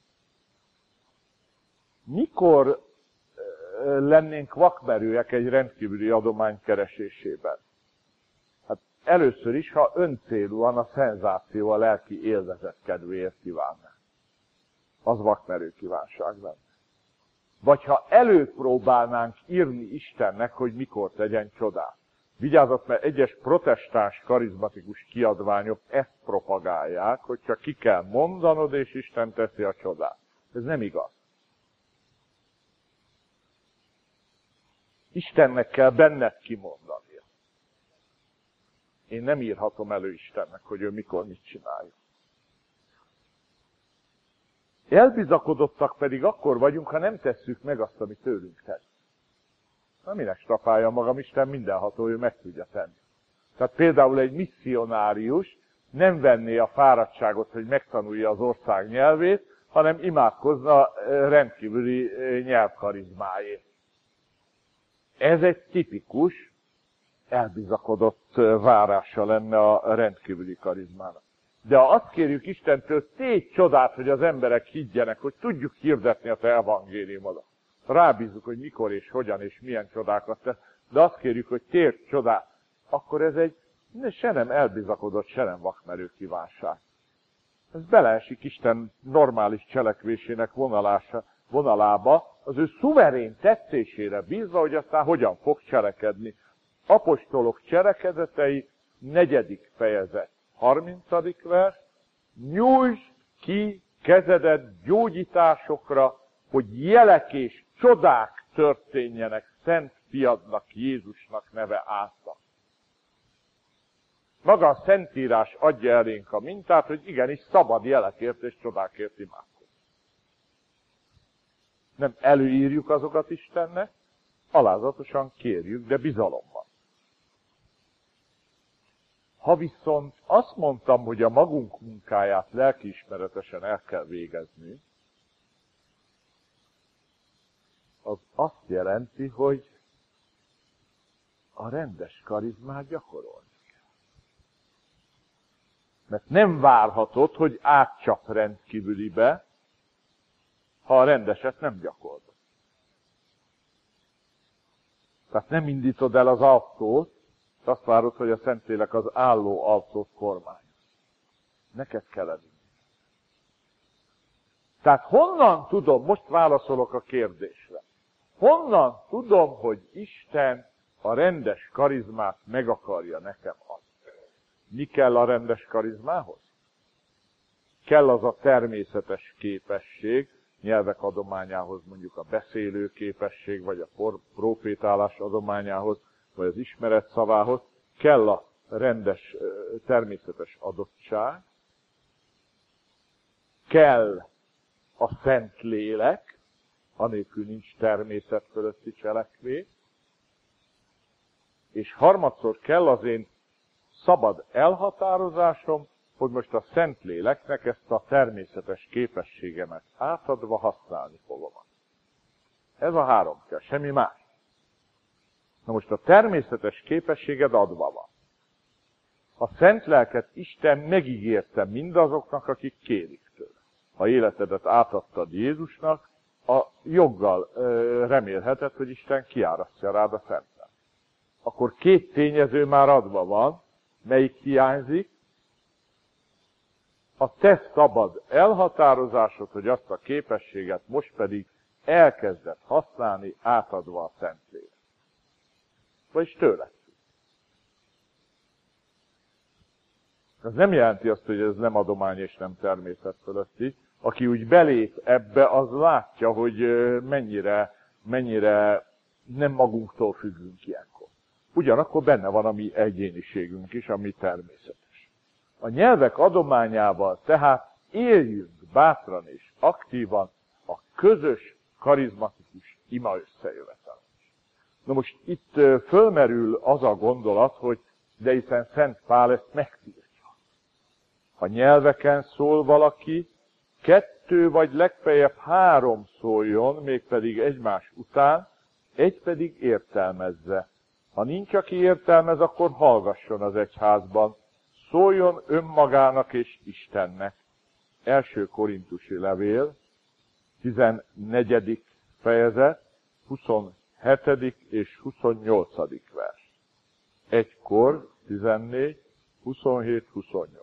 Speaker 1: Mikor lennénk vakmerőek egy rendkívüli adomány keresésében? Hát először is, ha öncélúan a szenzáció, a lelki élvezet kedvéért kívánnánk. Az vakmerő kívánság lenne. Vagy ha előpróbálnánk írni Istennek, hogy mikor tegyen csodát. Vigyázat, mert egyes protestáns karizmatikus kiadványok ezt propagálják, hogy csak ki kell mondanod, és Isten teszi a csodát. Ez nem igaz. Istennek kell benned kimondania. Én nem írhatom elő Istennek, hogy ő mikor mit csinálja. Elbizakodottak pedig akkor vagyunk, ha nem tesszük meg azt, amit tőlünk tesz. Na minek strapálja magam, Isten mindenható, ő meg tudja tenni. Tehát például egy misszionárius nem venné a fáradtságot, hogy megtanulja az ország nyelvét, hanem imádkozna rendkívüli nyelvkarizmáért. Ez egy tipikus, elbizakodott várása lenne a rendkívüli karizmának. De ha azt kérjük Istentől, tégy csodát, hogy az emberek higgyenek, hogy tudjuk hirdetni a te evangéliumodat. Rábízzuk, hogy mikor és hogyan és milyen csodákat tesz, de azt kérjük, hogy tégy csodát, akkor ez egy se nem elbizakodott, se nem vakmerő kívánság. Ez beleesik Isten normális cselekvésének vonalába, az ő szuverén tetszésére bízva, hogy aztán hogyan fog cselekedni. Apostolok cselekedetei, 4. fejezet, 30. vers, nyújtsd ki kezedet gyógyításokra, hogy jelek és csodák történjenek Szent Fiadnak, Jézusnak neve által. Maga a Szentírás adja elénk a mintát, hogy igenis szabad jelekért és csodákért imádkozni. Nem előírjuk azokat Istennek, alázatosan kérjük, de bizalommal. Ha viszont azt mondtam, hogy a magunk munkáját lelkiismeretesen el kell végezni, az azt jelenti, hogy a rendes karizmát gyakorolni kell. Mert nem várhatod, hogy átcsap rendkívülibe, ha a rendeset nem gyakorlod. Tehát nem indítod el az autót, és azt várod, hogy a Szentlélek az álló autót kormányos. Neked kell elindítani. Tehát honnan tudom, most válaszolok a kérdésre, honnan tudom, hogy Isten a rendes karizmát meg akarja nekem adni? Mi kell a rendes karizmához? Kell az a természetes képesség, nyelvek adományához mondjuk a beszélő képesség, vagy a profétálás adományához, vagy az ismeret szavához, kell a rendes, természetes adottság, kell a Szent Lélek, anélkül nincs természet fölötti cselekvés, és harmadszor kell az én szabad elhatározásom, hogy most a Szentléleknek ezt a természetes képességemet átadva használni fogom. Ez a három kell, semmi más. Na most a természetes képességed adva van. A Szent Lelket Isten megígérte mindazoknak, akik kérik tőle. Ha életedet átadtad Jézusnak, a joggal remélheted, hogy Isten kiárasztja rád a Szent Lelket. Akkor két tényező már adva van, melyik hiányzik? A te szabad elhatározásod, hogy azt a képességet most pedig elkezded használni, átadva a Szentlélek. Vagyis tőle. Ez nem jelenti azt, hogy ez nem adomány és nem természet fölötti. Aki úgy belép ebbe, az látja, hogy mennyire nem magunktól függünk ilyenkor. Ugyanakkor benne van a mi egyéniségünk is, ami természetes. A nyelvek adományával tehát éljünk bátran és aktívan a közös, karizmatikus ima összejövetelés. Na most itt fölmerül az a gondolat, hogy de hiszen Szent Pál ezt megtiltja. Ha nyelveken szól valaki, 2 vagy legfeljebb 3 szóljon, mégpedig egymás után, egy pedig értelmezze. Ha nincs, aki értelmez, akkor hallgasson az egyházban. Szóljon önmagának és Istennek. 1. Korintusi levél, 14. fejezet, 27. és 28. vers. 1 Kor, 14, 27, 28.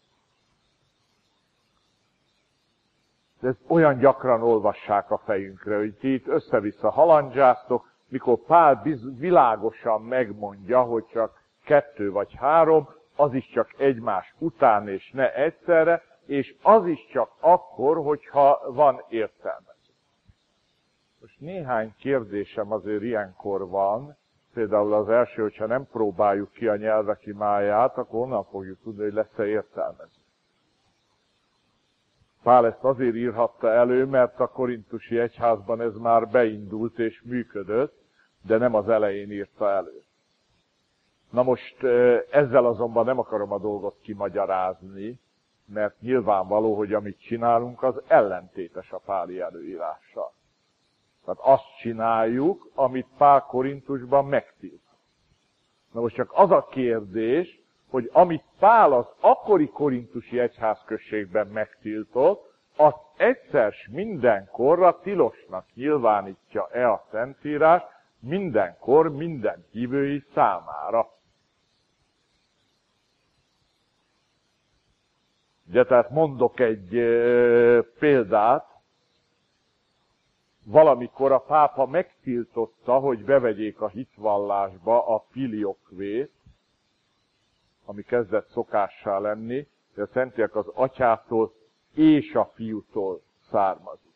Speaker 1: De ezt olyan gyakran olvassák a fejünkre, hogy ti itt össze-vissza halandzsáztok, mikor Pál világosan megmondja, hogy csak 2 vagy 3, az is csak egymás után és ne egyszerre, és az is csak akkor, hogyha van értelmező. Most néhány kérdésem azért ilyenkor van, például az első, hogyha nem próbáljuk ki a nyelvek imáját, akkor onnan fogjuk tudni, hogy lesz-e értelmező. Pál ezt azért írhatta elő, mert a korintusi egyházban ez már beindult és működött, de nem az elején írta elő. Na most ezzel azonban nem akarom a dolgot kimagyarázni, mert nyilvánvaló, hogy amit csinálunk, az ellentétes a páli előírással. Tehát azt csináljuk, amit Pál Korintusban megtilt. Na most csak az a kérdés, hogy amit Pál az akkori korintusi egyházközségben megtiltott, azt egyszer s mindenkorra tilosnak nyilvánítja-e a Szentírás mindenkor minden hívői számára. Ugye, tehát mondok egy példát, valamikor a pápa megtiltotta, hogy bevegyék a hitvallásba a filiokvét, ami kezdett szokássá lenni, hogy a szentiek az atyától és a fiútól származik.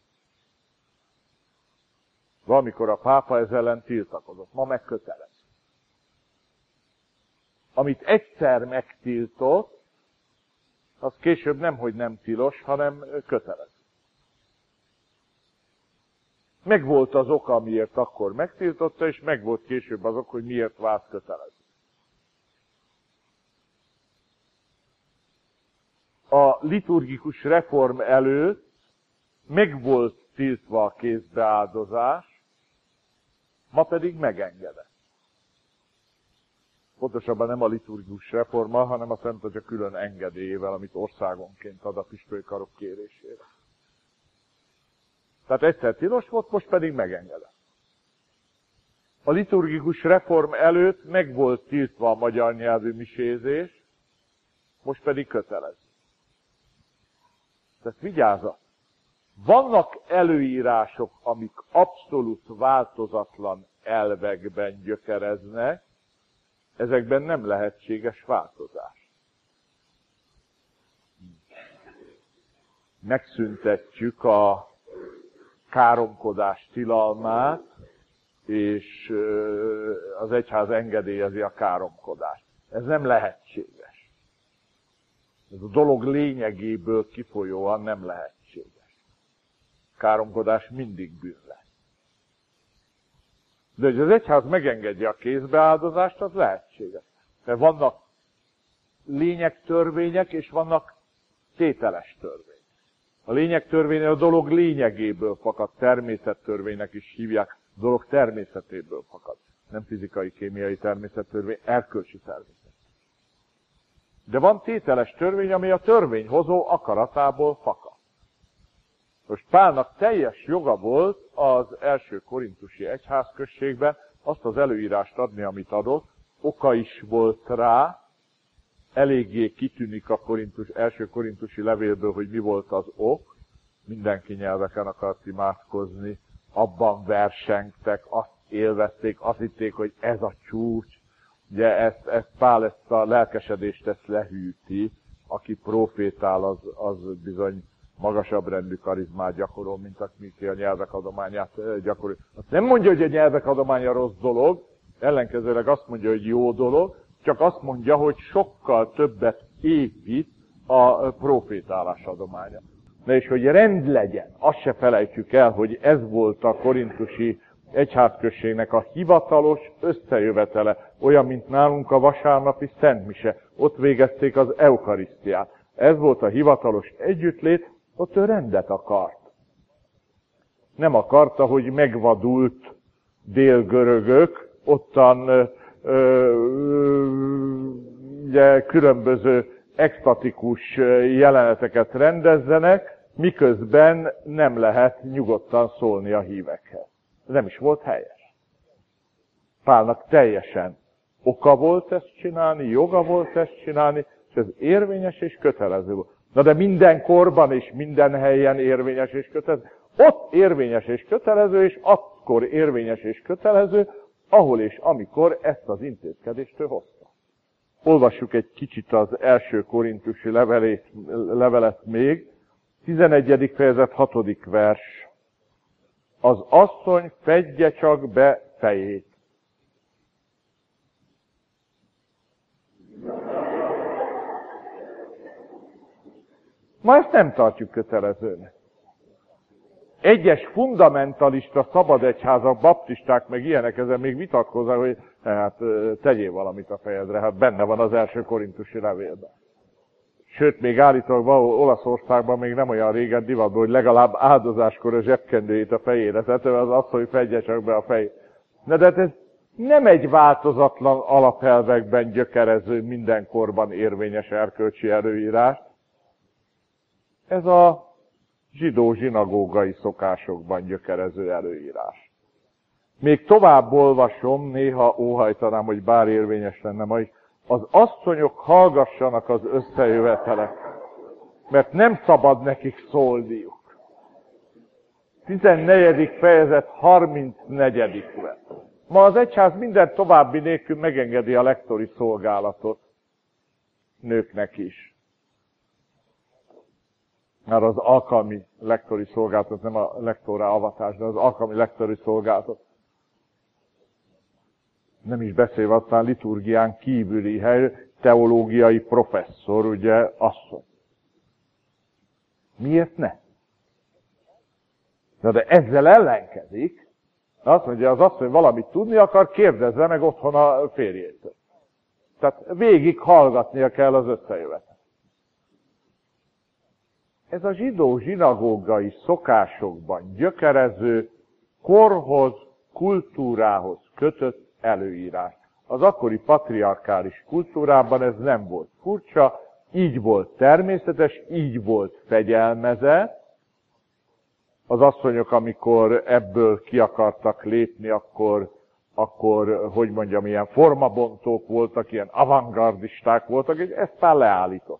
Speaker 1: Valamikor a pápa ezzel ellen tiltakozott, ma megkötelez. Amit egyszer megtiltott, az később nemhogy nem tilos, hanem kötelez. Megvolt az oka, miért akkor megtiltotta, és megvolt később az ok, hogy miért vált kötelező. A liturgikus reform előtt meg volt tiltva a kézbeáldozás, ma pedig megengedett. Pontosabban nem a liturgikus reformmal, hanem a Szent Atya külön engedélyével, amit országonként ad a püspökkarok kérésére. Tehát egyszer tilos volt, most pedig megengedett. A liturgikus reform előtt meg volt tiltva a magyar nyelvű misézés, most pedig kötelező. Tehát vigyázat! Vannak előírások, amik abszolút változatlan elvekben gyökereznek, ezekben nem lehetséges változás. megszüntetjük a káromkodás tilalmát, és az egyház engedélyezi a káromkodást. Ez nem lehetséges. Ez a dolog lényegéből kifolyóan nem lehetséges. Káromkodás mindig bűn lesz. De hogy az egyház megengedje a kézbeáldozást, az lehetséges. Mert vannak lényegtörvények, és vannak tételes törvények. A lényegtörvény a dolog lényegéből fakad, természettörvénynek is hívják, a dolog természetéből fakad. Nem fizikai, kémiai természettörvény, erkölcsi természet. De van tételes törvény, ami a törvényhozó akaratából fakad. Most Pálnak teljes joga volt az első korintusi egyházközségben azt az előírást adni, amit adott, oka is volt rá, eléggé kitűnik a első korintusi levélből, hogy mi volt az ok. Mindenki nyelveken akart imádkozni, abban versengtek, azt élvezték, azt hitték, hogy ez a csúcs. Ugye Pál ezt a lelkesedést lehűti, aki profétál, az bizony magasabb rendű karizmát gyakorol, mint aki a nyelvek adományát gyakorol. Azt nem mondja, hogy a nyelvek adománya rossz dolog, ellenkezőleg azt mondja, hogy jó dolog, csak azt mondja, hogy sokkal többet épít a profétálás adománya. Na és hogy rend legyen, azt se felejtsük el, hogy ez volt a korintusi egyházközségnek a hivatalos összejövetele, olyan, mint nálunk a vasárnapi szentmise. Ott végezték az eukarisztiát. Ez volt a hivatalos együttlét, ott ő rendet akart. Nem akarta, hogy megvadult délgörögök, ottan ugye, különböző extatikus jeleneteket rendezzenek, miközben nem lehet nyugodtan szólni a hívekhez. Nem is volt helyes. Pálnak teljesen oka volt ezt csinálni, joga volt ezt csinálni, és ez érvényes és kötelező volt. Na de minden korban és minden helyen érvényes és kötelező. Ott érvényes és kötelező, és akkor érvényes és kötelező, ahol és amikor ezt az intézkedést ő hozta. Olvassuk egy kicsit az első korintusi levelet még. 11. fejezet 6. vers. Az asszony fedje csak be fejét. Ma ezt nem tartjuk kötelezőnek. Egyes fundamentalista szabadegyházak, baptisták, meg ilyenek ezen még vitatkoznak, hogy hát tegyél valamit a fejedre, hát benne van az első korintusi levélben. Sőt, még állítólag Olaszországban még nem olyan régen divatban, hogy legalább áldozáskor a zsebkendőjét a fejére tette, az az, hogy fedje csak be a fejét. Na de ez nem egy változatlan alapelvekben gyökerező, mindenkorban érvényes erkölcsi előírás. Ez a zsidó zsinagógai szokásokban gyökerező előírás. Még tovább olvasom, néha óhajtanám, hogy bár érvényes lenne ma is, az asszonyok hallgassanak az összejövetelek, mert nem szabad nekik szólniuk. 14. fejezet 34. vers. Ma az egyház minden további nélkül megengedi a lektori szolgálatot nőknek is. Már az alkalmi lektori szolgálatot, nem a lektorrá avatás, de az alkalmi lektori szolgálatot. Nem is beszélve aztán liturgián kívüli hely, teológiai professzor, ugye, asszony. Miért ne? De ezzel ellenkezik. Azt mondja, az asszony valamit tudni akar, kérdezze meg otthon a férjétől. Tehát végig hallgatnia kell az összejövetet. Ez a zsidó zsinagógai szokásokban gyökerező, korhoz, kultúrához kötött előírás. Az akkori patriarkális kultúrában ez nem volt furcsa, így volt természetes, így volt fegyelmezett. Az asszonyok, amikor ebből ki akartak lépni, akkor hogy mondjam, ilyen formabontók voltak, ilyen avantgardisták voltak, és ezt már leállított.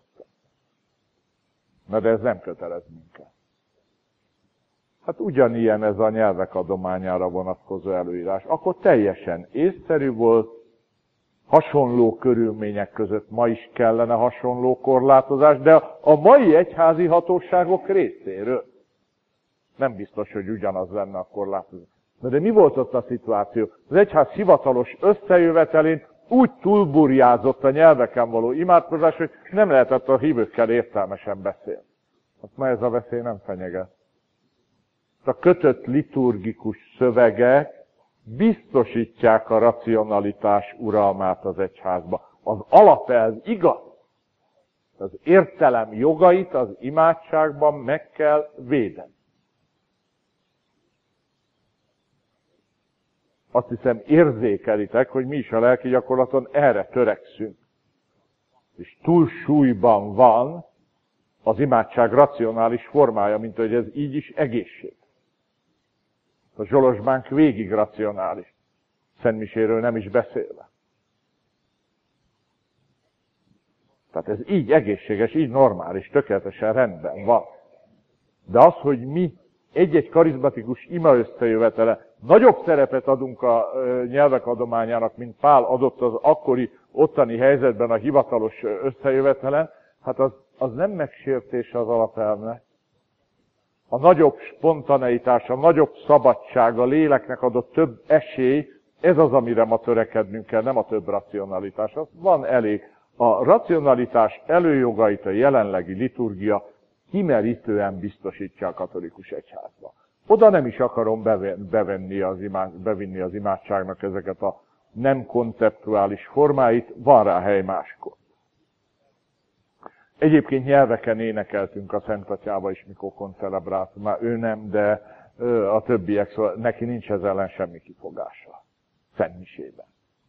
Speaker 1: Na de ez nem kötelez minket. Hát ugyanilyen ez a nyelvek adományára vonatkozó előírás. Akkor teljesen észszerű volt, hasonló körülmények között ma is kellene hasonló korlátozás, de a mai egyházi hatóságok részéről nem biztos, hogy ugyanaz lenne a korlátozás. De mi volt ott a szituáció? Az egyház hivatalos összejövetelén úgy túlburjázott a nyelveken való imádkozás, hogy nem lehetett a hívőkkel értelmesen beszélni. Hát ma ez a veszély nem fenyeget. A kötött liturgikus szövegek biztosítják a racionalitás uralmát az egyházba. Az alapelv igaz. Az értelem jogait az imádságban meg kell védeni. Azt hiszem érzékelitek, hogy mi is a lelki gyakorlaton erre törekszünk. És túlsúlyban van az imádság racionális formája, mint hogy ez így is egészség. A zsolozsbánk végig racionális. Szentmiséről nem is beszélve. Tehát ez így egészséges, így normális, tökéletesen rendben van. De az, hogy mi egy-egy karizmatikus ima összejövetele nagyobb szerepet adunk a nyelvek adományának, mint Pál adott az akkori ottani helyzetben a hivatalos összejövetelen, hát az nem megsértés az alapelvnek. A nagyobb spontaneitás, a nagyobb szabadság, a léleknek adott több esély, ez az, amire ma törekednünk kell, nem a több racionalitás. Az van elég. A racionalitás előjogait a jelenlegi liturgia kimerítően biztosítja a katolikus egyházba. Oda nem is akarom bevinni az imádságnak ezeket a nem konceptuális formáit, van rá hely máskor. Egyébként nyelveken énekeltünk a Szent Atyába is, mikor koncelebrált. Már ő nem, de a többiek, szóval neki nincs ezzel ellen semmi kifogása. Szentmisében.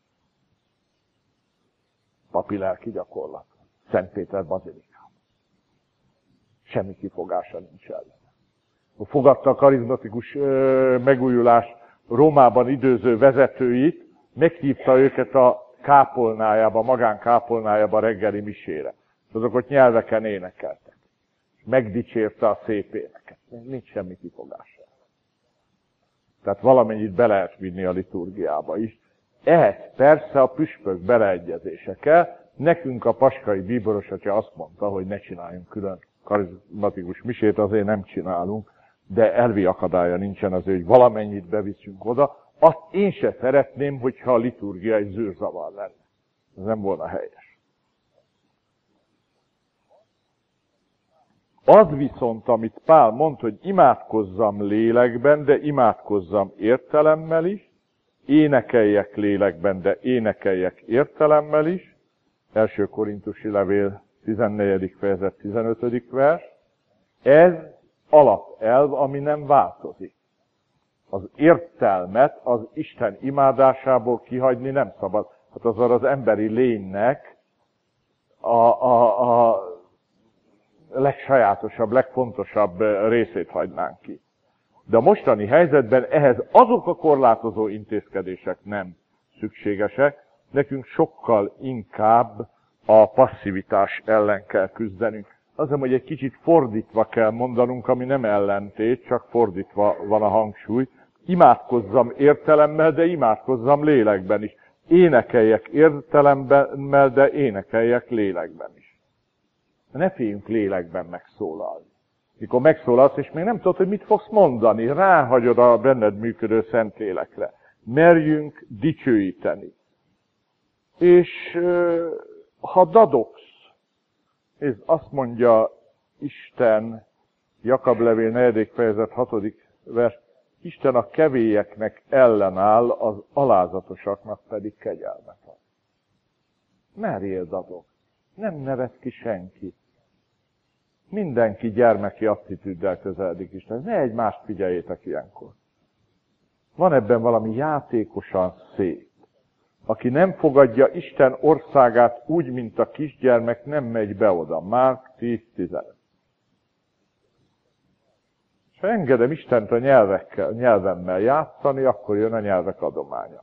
Speaker 1: Papi lelki gyakorlat. Szent Péter bazilikában. Semmi kifogása nincs ellen. Fogadta a karizmatikus megújulás Rómában időző vezetőit, meghívta őket a kápolnájába, magánkápolnájába reggeli misére. Azok ott nyelveken énekeltek. Megdicsérte a szép éneket. Nincs semmi kifogása. Tehát valamennyit be lehet vinni a liturgiába is. Ehhez persze a püspök beleegyezése kell. Nekünk a paskai bíboros atya azt mondta, hogy ne csináljunk külön karizmatikus misét, azért nem csinálunk, de elvi akadálya nincsen azért, hogy valamennyit beviszünk oda. Azt én se szeretném, hogyha a liturgia egy zűrzavar lenne. Ez nem volna helyes. Az viszont, amit Pál mond, hogy imádkozzam lélekben, de imádkozzam értelemmel is, énekeljek lélekben, de énekeljek értelemmel is, 1. Korintusi levél 14. fejezet 15. vers, ez alapelv, ami nem változik. Az értelmet az Isten imádásából kihagyni nem szabad. Hát az emberi lénynek a legsajátosabb, legfontosabb részét hagynánk ki. De a mostani helyzetben ehhez azok a korlátozó intézkedések nem szükségesek, nekünk sokkal inkább a passzivitás ellen kell küzdenünk. Azt hiszem, hogy egy kicsit fordítva kell mondanunk, ami nem ellentét, csak fordítva van a hangsúly. Imádkozzam értelemmel, de imádkozzam lélekben is. Énekeljek értelemmel, de énekeljek lélekben is. Ne féljünk lélekben megszólalni. Mikor megszólalsz, és még nem tudod, hogy mit fogsz mondani, ráhagyod a benned működő Szentlélekre. Merjünk dicsőíteni. És ha dadogsz, ez azt mondja Isten, Jakab levél 4. fejezet 6. vers, Isten a kevélyeknek ellenáll, az alázatosaknak pedig kegyelmet ad. Merjél dadogni. Nem neved ki senki. Mindenki gyermeki attitűddel közeledik Isten. Ne egymást figyeljétek ilyenkor. Van ebben valami játékosan szép. Aki nem fogadja Isten országát úgy, mint a kisgyermek, nem megy be oda. Márk 10:15. És ha engedem Istent a nyelvemmel játszani, akkor jön a nyelvek adománya.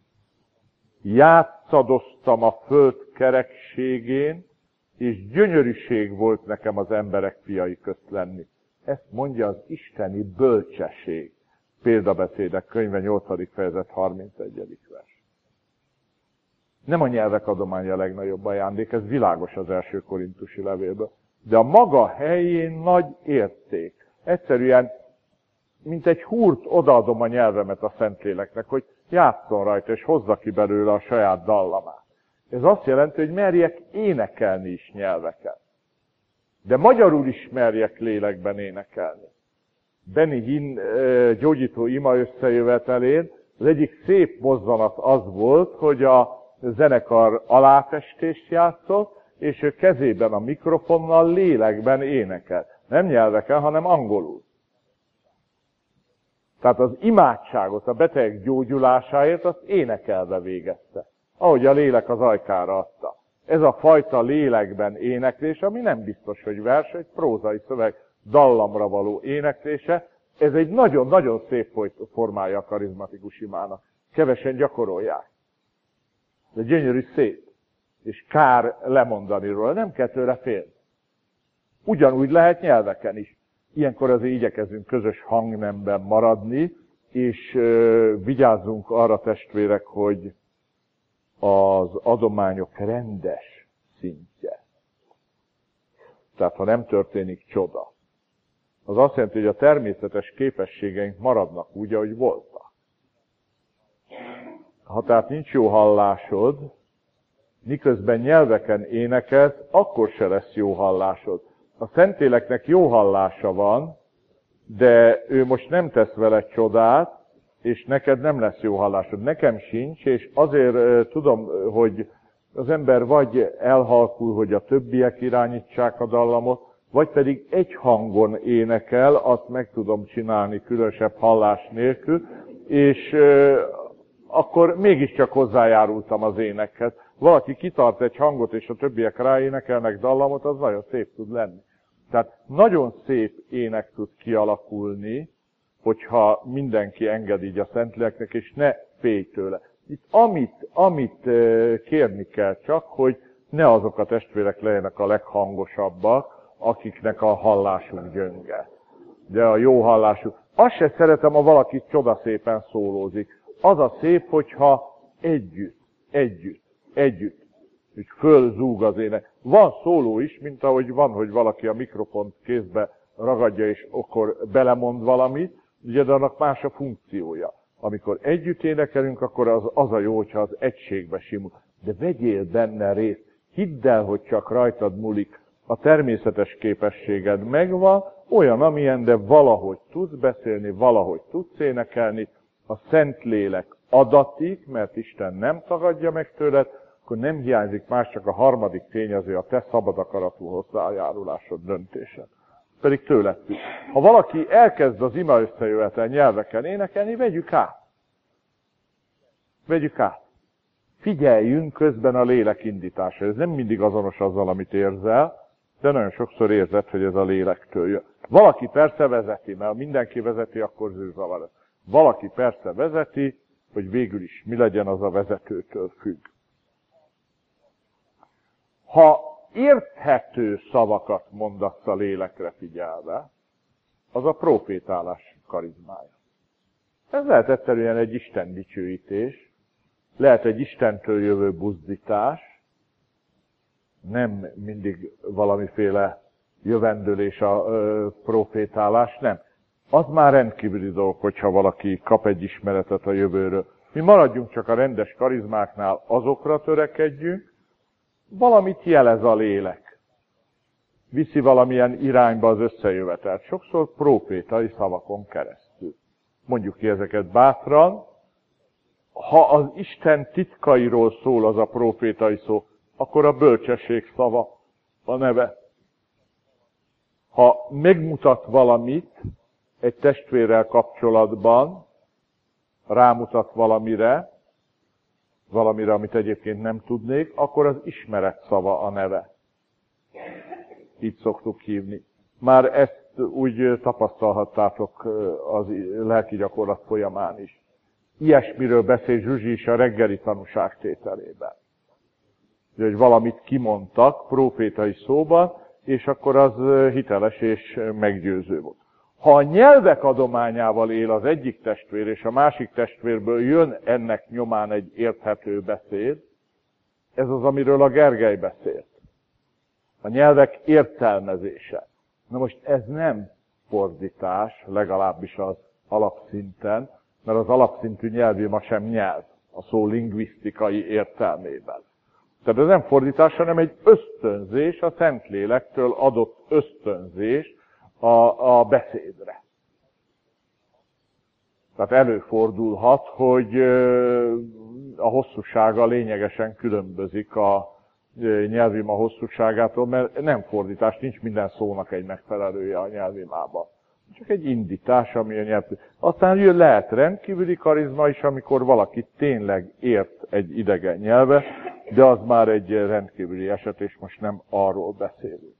Speaker 1: Játszadoztam a föld kerekségén, és gyönyörűség volt nekem az emberek fiai közt lenni. Ezt mondja az isteni bölcsesség. Példabeszédek könyve 8. fejezet 31. vers. Nem a nyelvek adománya a legnagyobb ajándék, ez világos az első korintusi levélből. De a maga helyén nagy érték. Egyszerűen, mint egy húrt odaadom a nyelvemet a Szentléleknek, hogy játsszon rajta, és hozza ki belőle a saját dallamát. Ez azt jelenti, hogy merjek énekelni is nyelveket. De magyarul is merjek lélekben énekelni. Benny Hinn gyógyító ima összejövetelén az egyik szép mozzanat az volt, hogy a zenekar alátestést játszott, és ő kezében a mikrofonnal lélekben énekel. Nem nyelveken, hanem angolul. Tehát az imádságot, a beteg gyógyulásáért azt énekelve végezte. Ahogy a lélek az ajkára adta. Ez a fajta lélekben éneklés, ami nem biztos, hogy vers, egy prózai szöveg dallamra való éneklése, ez egy nagyon-nagyon szép formája a karizmatikus imának. Kevesen gyakorolják. De gyönyörű, szép. És kár lemondani róla, nem kell tőle félni. Ugyanúgy lehet nyelveken is. Ilyenkor azért igyekezünk közös hangnemben maradni, és vigyázzunk arra, testvérek, hogy az adományok rendes szintje. Tehát ha nem történik csoda, az azt jelenti, hogy a természetes képességeink maradnak úgy, ahogy voltak. Ha tehát nincs jó hallásod, miközben nyelveken énekelsz, akkor se lesz jó hallásod. A Szentléleknek jó hallása van, de ő most nem tesz vele csodát, és neked nem lesz jó hallásod. Nekem sincs, és azért tudom, hogy az ember vagy elhalkul, hogy a többiek irányítsák a dallamot, vagy pedig egy hangon énekel, azt meg tudom csinálni különösebb hallás nélkül, és akkor mégiscsak hozzájárultam az énekhez. Valaki kitart egy hangot, és a többiek ráénekelnek dallamot, az nagyon szép tud lenni. Tehát nagyon szép ének tud kialakulni, hogyha mindenki enged így a Szentléleknek, és ne félj tőle. Itt amit kérni kell csak, hogy ne azok a testvérek legyenek a leghangosabbak, akiknek a hallásuk gyönge. De a jó hallásuk. Azt se szeretem, ha valaki csodaszépen szólózik. Az a szép, hogyha együtt, hogy fölzúg az ének. Van szóló is, mint ahogy van, hogy valaki a mikrofont kézbe ragadja, és akkor belemond valamit, ugye, de annak más a funkciója. Amikor együtt énekelünk, akkor az a jó, hogyha az egységbe simul. De vegyél benne részt. Hidd el, hogy csak rajtad múlik. A természetes képességed megvan, olyan, amilyen, de valahogy tudsz beszélni, valahogy tudsz énekelni. A Szentlélek adatik, mert Isten nem tagadja meg tőled, akkor nem hiányzik más, csak a harmadik tényező, a te szabad akaratú hozzájárulásod, döntésed. Pedig tőled függ. Ha valaki elkezd az ima összejövetel nyelveken énekelni, vegyük át. Vegyük át. Figyeljünk közben a lélek indításra. Ez nem mindig azonos azzal, amit érzel, de nagyon sokszor érzed, hogy ez a lélektől jön. Valaki persze vezeti, mert mindenki vezeti, akkor zűrzavar. Valaki persze vezeti, hogy végül is mi legyen, az a vezetőtől függ. Ha érthető szavakat mondasz a lélekre figyelve, az a profétálás karizmája. Ez lehet egyszerűen egy Isten dicsőítés, lehet egy Istentől jövő buzdítás, nem mindig valamiféle jövendőlés a profétálás, nem. Az már rendkívüli dolog, hogyha valaki kap egy ismeretet a jövőről. Mi maradjunk csak a rendes karizmáknál, azokra törekedjünk, valamit jelez a lélek. Viszi valamilyen irányba az összejövetelt. Sokszor profétai szavakon keresztül. Mondjuk ki ezeket bátran. Ha az Isten titkairól szól az a profétai szó, akkor a bölcsesség szava a neve. Ha megmutat valamit egy testvérrel kapcsolatban, rámutat valamire, amit egyébként nem tudnék, akkor az ismeret szava a neve. Így szoktuk hívni. Már ezt úgy tapasztalhattátok az lelki gyakorlat folyamán is. Ilyesmiről beszél Zsuzsi is a reggeli tanúságtételében. Hogy valamit kimondtak profétai szóban, és akkor az hiteles és meggyőző volt. Ha a nyelvek adományával él az egyik testvér, és a másik testvérből jön ennek nyomán egy érthető beszéd, Ez az, amiről a Gergely beszélt. A nyelvek értelmezése. Na most ez nem fordítás, legalábbis az alapszinten, mert az alapszintű nyelvi ma sem nyelv, a szó lingvisztikai értelmében. Tehát ez nem fordítás, hanem egy ösztönzés, a Szentlélektől adott ösztönzés a beszédre. Tehát előfordulhat, hogy a hosszúsága lényegesen különbözik a nyelvima hosszúságától, mert nem fordítás, nincs minden szónak egy megfelelője a nyelvimában. Csak egy indítás, ami a nyelv. Aztán lehet rendkívüli karizma is, amikor valaki tényleg ért egy idegen nyelvet, de az már egy rendkívüli eset, és most nem arról beszélünk.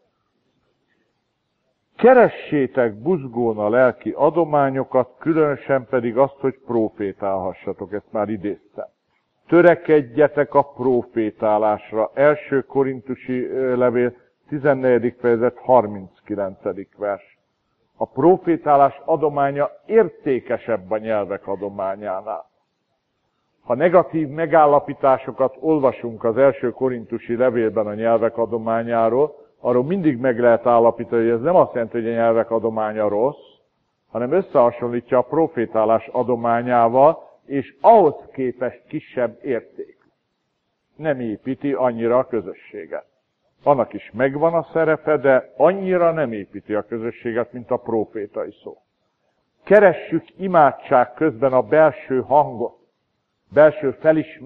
Speaker 1: Keressétek buzgón a lelki adományokat, különösen pedig azt, hogy profétálhassatok, ezt már idéztem. Törekedjetek a profétálásra. 1. Korintusi levél, 14. fejezet, 39. vers. A profétálás adománya értékesebb a nyelvek adományánál. Ha negatív megállapításokat olvasunk az 1. Korintusi levélben a nyelvek adományáról, arról mindig meg lehet állapítani, hogy ez nem azt jelenti, hogy a nyelvek adománya rossz, hanem összehasonlítja a profétálás adományával, és ahhoz képest kisebb érték. Nem építi annyira a közösséget. Annak is megvan a szerepe, de annyira nem építi a közösséget, mint a profétai szó. Keressük imádság közben a belső hangot, belső felismerést.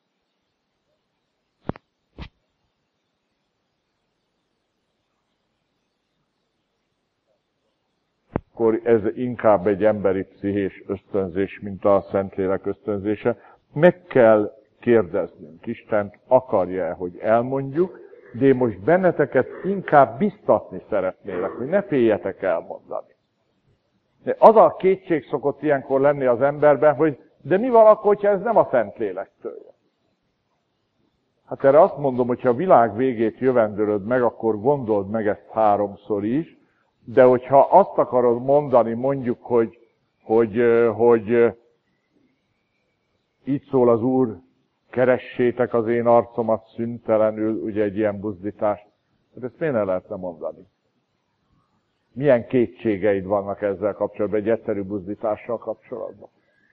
Speaker 1: Akkor ez inkább egy emberi pszichés ösztönzés, mint a Szentlélek ösztönzése. Meg kell kérdeznünk, Istent akarja-e, hogy elmondjuk, de én most benneteket inkább biztatni szeretnélek, hogy ne féljetek elmondani. De az a kétség szokott ilyenkor lenni az emberben, hogy de mi van akkor, hogyha ez nem a Szentlélektől jön? Hát erre azt mondom, hogyha a világ végét jövendőlöd meg, akkor gondold meg ezt 3-szor is, de hogyha azt akarod mondani, mondjuk, hogy így szól az Úr, keressétek az én arcomat szüntelenül, ugye egy ilyen buzdítás, hát ezt miért ne lehetne mondani? Milyen kétségeid vannak ezzel kapcsolatban, egy egyszerű buzdítással kapcsolatban?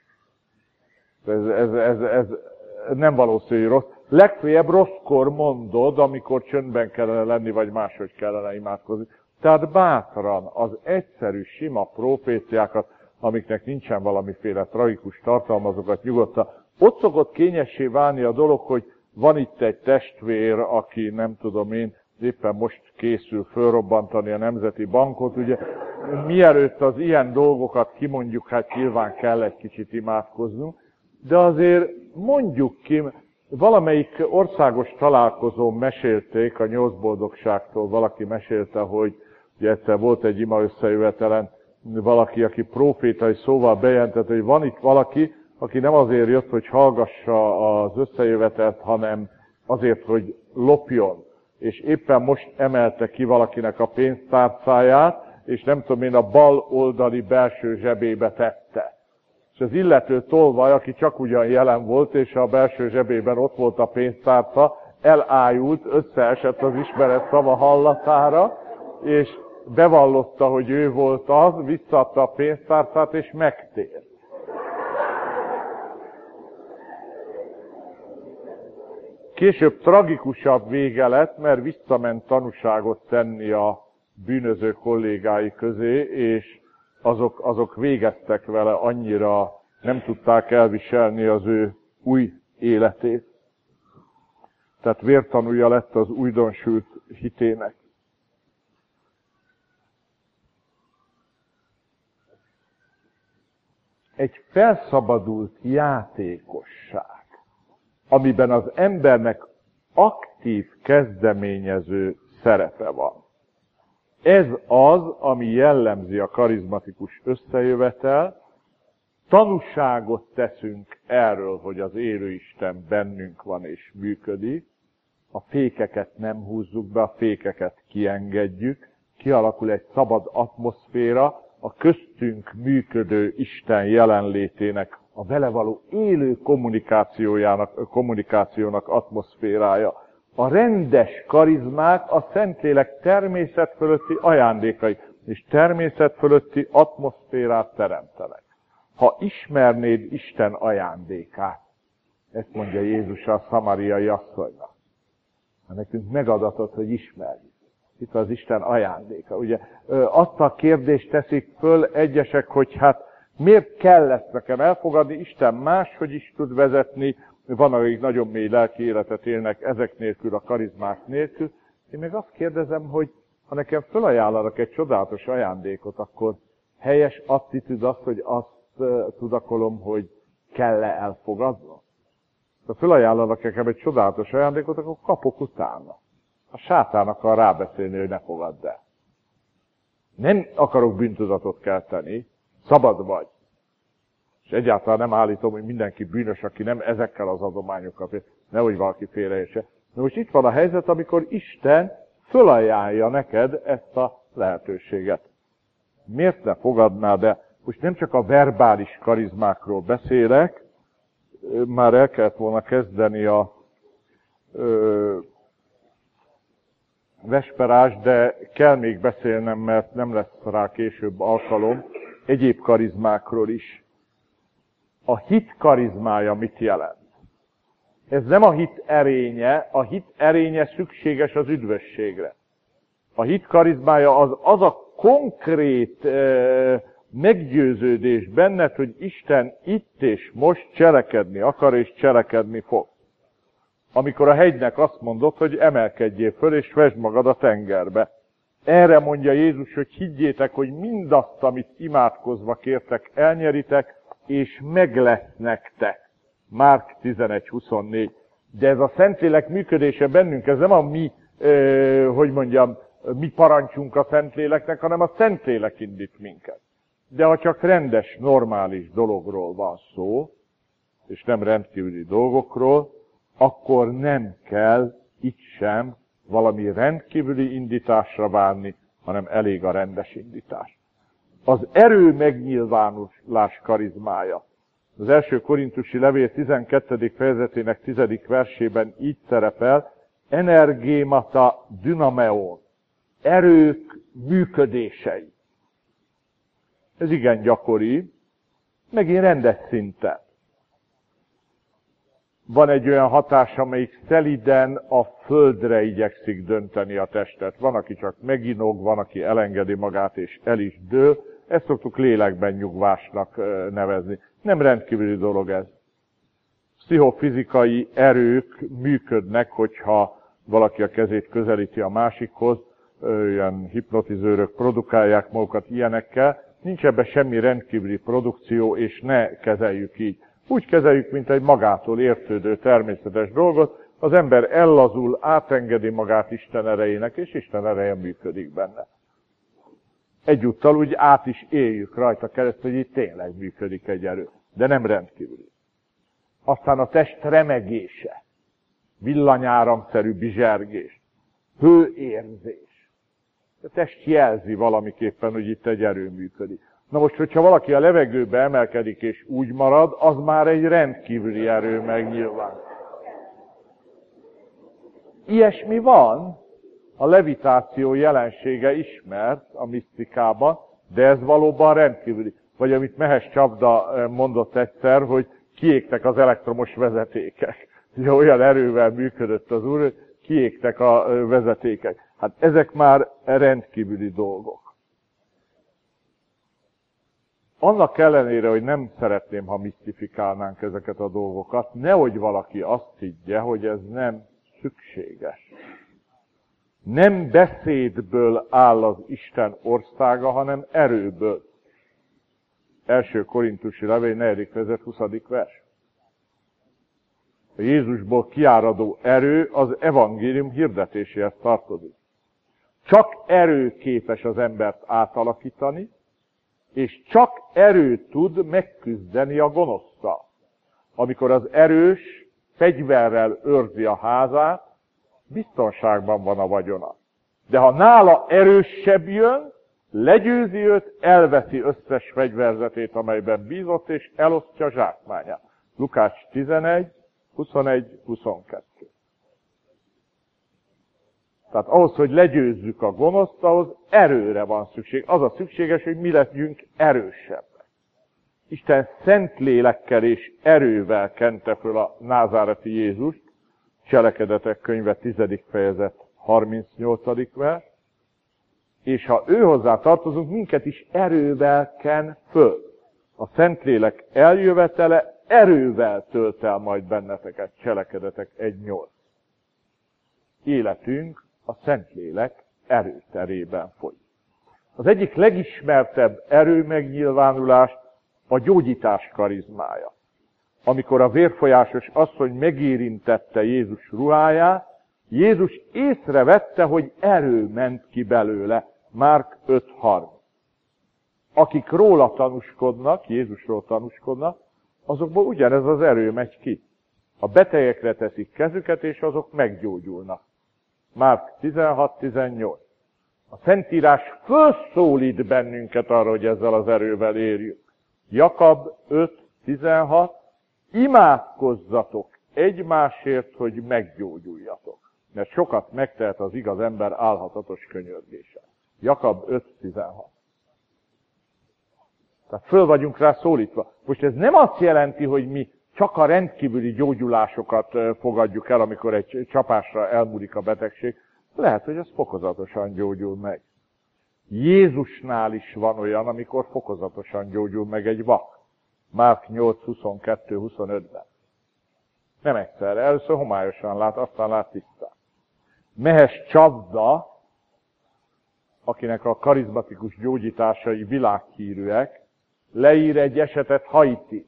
Speaker 1: Ez nem valószínű, hogy rossz. Legfeljebb rosszkor mondod, amikor csöndben kellene lenni, vagy máshogy kellene imádkozni. Tehát bátran az egyszerű, sima proféciákat, amiknek nincsen valamiféle tragikus tartalma, azokat nyugodtan. Ott szokott kényessé válni a dolog, hogy van itt egy testvér, aki nem tudom én, éppen most készül fölrobbantani a Nemzeti Bankot, ugye mielőtt az ilyen dolgokat kimondjuk, hát nyilván kell egy kicsit imádkoznunk, de azért mondjuk ki, valamelyik országos találkozón mesélték, a 8 boldogságtól valaki mesélte, hogy ugye egyszer volt egy ima összejövetelen valaki, aki profétai szóval bejelentette, hogy van itt valaki, aki nem azért jött, hogy hallgassa az összejövetelt, hanem azért, hogy lopjon. És éppen most emelte ki valakinek a pénztárcáját, és nem tudom én, a bal oldali belső zsebébe tette. És az illető tolvaj, aki csak ugyan jelen volt, és a belső zsebében ott volt a pénztárca, elájult, összeesett az ismeret szava hallatára, és bevallotta, hogy ő volt az, visszaadta a pénztárcát, és megtért. Később tragikusabb vége lett, mert visszament tanúságot tenni a bűnöző kollégái közé, és azok végeztek vele, annyira nem tudták elviselni az ő új életét. Tehát vértanúja lett az újdonsült hitének. Egy felszabadult játékosság, amiben az embernek aktív kezdeményező szerepe van. Ez az, ami jellemzi a karizmatikus összejövetel. Tanúságot teszünk erről, hogy az élő Isten bennünk van és működik. A fékeket nem húzzuk be, a fékeket kiengedjük. Kialakul egy szabad atmoszféra, a köztünk működő Isten jelenlétének a vele való élő kommunikációnak atmoszférája. A rendes karizmák a Szentlélek természet fölötti ajándékai, és természet fölötti atmoszférát teremtenek. Ha ismernéd Isten ajándékát, ezt mondja Jézus a szamariai asszonynak. Nekünk megadatott, hogy ismerjük. Itt az Isten ajándéka. Ugye azt a kérdést teszik föl egyesek, hogy hát miért kell ezt nekem elfogadni, Isten máshogy is tud vezetni, van, akik nagyon mély lelki életet élnek ezek nélkül, a karizmák nélkül. Én meg azt kérdezem, hogy ha nekem fölajánlanak egy csodálatos ajándékot, akkor helyes attitűd az, hogy azt tudakolom, hogy kell-e elfogadnom. Ha fölajánlanak nekem egy csodálatos ajándékot, akkor kapok utána. A sátán akar rábeszélni, hogy ne fogadd el. Nem akarok bűntudatot kelteni, szabad vagy. És egyáltalán nem állítom, hogy mindenki bűnös, aki nem ezekkel az adományokkal, nehogy valaki félreértse. De most itt van a helyzet, amikor Isten fölajánlja neked ezt a lehetőséget. Miért ne fogadnád el? Most nem csak a verbális karizmákról beszélek, már el kellett volna kezdeni a vesperás, de kell még beszélnem, mert nem lesz rá később alkalom, egyéb karizmákról is. A hit karizmája mit jelent? Ez nem a hit erénye szükséges az üdvösségre. A hit karizmája az a konkrét meggyőződés benned, hogy Isten itt és most cselekedni akar és cselekedni fog. Amikor a hegynek azt mondod, hogy emelkedjél föl és vesd magad a tengerbe. Erre mondja Jézus, hogy higgyétek, hogy mindazt, amit imádkozva kértek, elnyeritek, és meg lesz nektek. Márk 11:24. De ez a Szentlélek működése bennünk, ez nem a mi parancsunk a Szentléleknek, hanem a Szentlélek indít minket. De ha csak rendes, normális dologról van szó, és nem rendkívüli dolgokról, akkor nem kell itt sem valami rendkívüli indításra várni, hanem elég a rendes indítás. Az erő megnyilvánulás karizmája. Az első korintusi levél 12. fejezetének 10. versében így szerepel, energémata dynameon, erők működései. Ez igen gyakori, megint rendes szinten. Van egy olyan hatás, amelyik szeliden a földre igyekszik dönteni a testet. Van, aki csak meginog, van, aki elengedi magát és el is dől. Ezt szoktuk lélekben nyugvásnak nevezni. Nem rendkívüli dolog ez. Pszichofizikai erők működnek, hogyha valaki a kezét közelíti a másikhoz, ilyen hipnotizőrök produkálják magukat ilyenekkel. Nincs ebben semmi rendkívüli produkció, és ne kezeljük így. Úgy kezeljük, mint egy magától értődő természetes dolgot, az ember ellazul, átengedi magát Isten erejének, és Isten ereje működik benne. Egyúttal úgy át is éljük rajta keresztül, hogy itt tényleg működik egy erő, de nem rendkívüli. Aztán a test remegése, villanyáramszerű bizsergés, hőérzés. A test jelzi valamiképpen, hogy itt egy erő működik. Na most, hogyha valaki a levegőbe emelkedik és úgy marad, az már egy rendkívüli erő megnyilván. Ilyesmi van, a levitáció jelensége ismert a misztikában, de ez valóban rendkívüli. Vagy amit Mehes Csapda mondott egyszer, hogy kiégtek az elektromos vezetékek. Ugye olyan erővel működött az Úr, hogy kiégtek a vezetékek. Hát ezek már rendkívüli dolgok. Annak ellenére, hogy nem szeretném, ha misztifikálnánk ezeket a dolgokat, nehogy valaki azt higgye, hogy ez nem szükséges. Nem beszédből áll az Isten országa, hanem erőből. 1. Korintusi levél 4. fejezet 20. vers. A Jézusból kiáradó erő az evangélium hirdetéséhez tartozik. Csak erő képes az embert átalakítani, és csak erő tud megküzdeni a gonoszszal. Amikor az erős fegyverrel őrzi a házát, biztonságban van a vagyona. De ha nála erősebb jön, Legyőzi őt, elveszi összes fegyverzetét, amelyben bízott, és elosztja zsákmányát. Lukács 11, 21, 22. Tehát ahhoz, hogy legyőzzük a gonoszt, ahhoz erőre van szükség. Az a szükséges, hogy mi legyünk erősebbek. Isten szent lélekkel és erővel kente föl a názáreti Jézust, Cselekedetek könyve 10. fejezet 38. vers, és ha ő hozzá tartozunk, minket is erővel ken föl. A Szentlélek eljövetele erővel tölt el majd benneteket, Cselekedetek 1.8. Életünk a Szentlélek erőterében folyik. Az egyik legismertebb erőmegnyilvánulás a gyógyítás karizmája. Amikor a vérfolyásos asszony megérintette Jézus ruháját, Jézus észrevette, hogy erő ment ki belőle. Márk 5.30. Akik róla tanúskodnak, Jézusról tanúskodnak, azokból ugyanez az erő megy ki. A betegekre teszik kezüket, és azok meggyógyulnak. Márk 16.18. A Szentírás felszólít bennünket arra, hogy ezzel az erővel érjünk. Jakab 5.16. Imádkozzatok egymásért, hogy meggyógyuljatok. Mert sokat megtehet az igaz ember álhatatos könyörgése. Jakab 5.16. Tehát föl vagyunk rá szólítva. Most ez nem azt jelenti, hogy mi csak a rendkívüli gyógyulásokat fogadjuk el, amikor egy csapásra elmúlik a betegség. Lehet, hogy ez fokozatosan gyógyul meg. Jézusnál is van olyan, amikor fokozatosan gyógyul meg egy vak. Márk 8.22-25-ben. Nem egyszerre. Először homályosan lát, aztán lát tisztán. Mehes Csapda, akinek a karizmatikus gyógyításai világhírűek, leír egy esetet Haiti.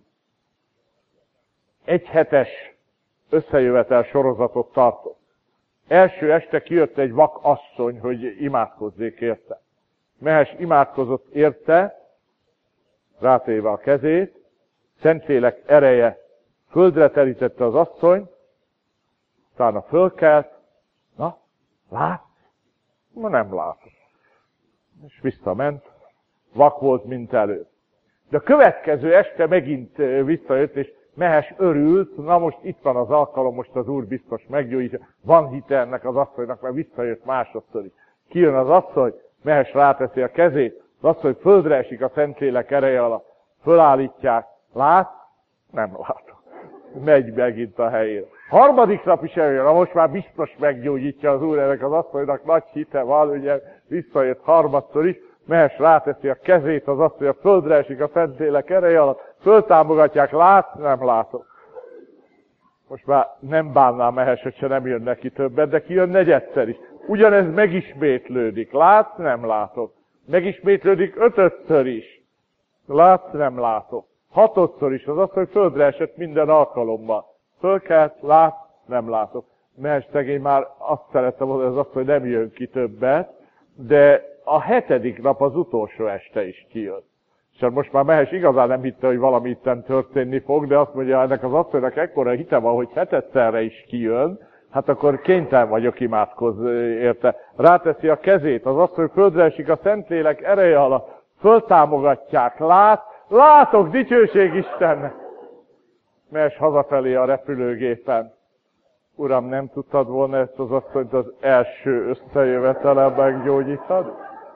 Speaker 1: Egy hetes összejövetel sorozatot tartott. Első este kijött egy vak asszony, hogy imádkozzék érte. Mehes imádkozott érte, rátéve a kezét, Szentlélek ereje földre terítette az asszony, utána fölkelt, na, lát? Ma nem látott. És visszament, vak volt, mint előtt. De a következő este megint visszajött, és Mehes örült, na most itt van az alkalom, most az Úr biztos meggyógyítja. Van hite ennek az asszonynak, mert visszajött másodszor is. Kijön az asszony, Mehes ráteszi a kezét, az asszony földre esik a Szentlélek ereje alatt. Fölállítják, lát? Nem látok. Megy megint a helyére. Harmadik nap is eljön, na most már biztos meggyógyítja az Úr, ennek az asszonynak nagy hite van, ugye visszajött harmadszor is, Mehes ráteszi a kezét, az asszony a földre esik a Szentlélek ereje alatt, föltámogatják, lát? Nem látok. Most már nem bánná Mehes, hogyha nem jön neki többet, de kijön negyedszer is. Ugyanez megismétlődik, lát? Nem látok. Megismétlődik ötödször is. Látsz, nem látok. Hatodszor is, az asszony földre esett minden alkalommal. Fölkelt, lát, nem látok. Mehes szegény már azt szerette volna, az asszony nem jön ki többet, de a hetedik nap az utolsó este is kijött. És most már Mehes igazán nem hitte, hogy valami itten történni fog, de azt mondja, ennek az asszonynak ekkora hite van, hogy hetedszerre is kijön, hát akkor kénytelen vagyok imádkozni érte. Ráteszi a kezét, az asszony földre esik a Szentlélek ereje alatt, föltámogatják, látok, dicsőség Istennek! Mehes hazafelé a repülőgépen. Uram, nem tudtad volna ezt az asszonyt az első összejövetelen meggyógyítani?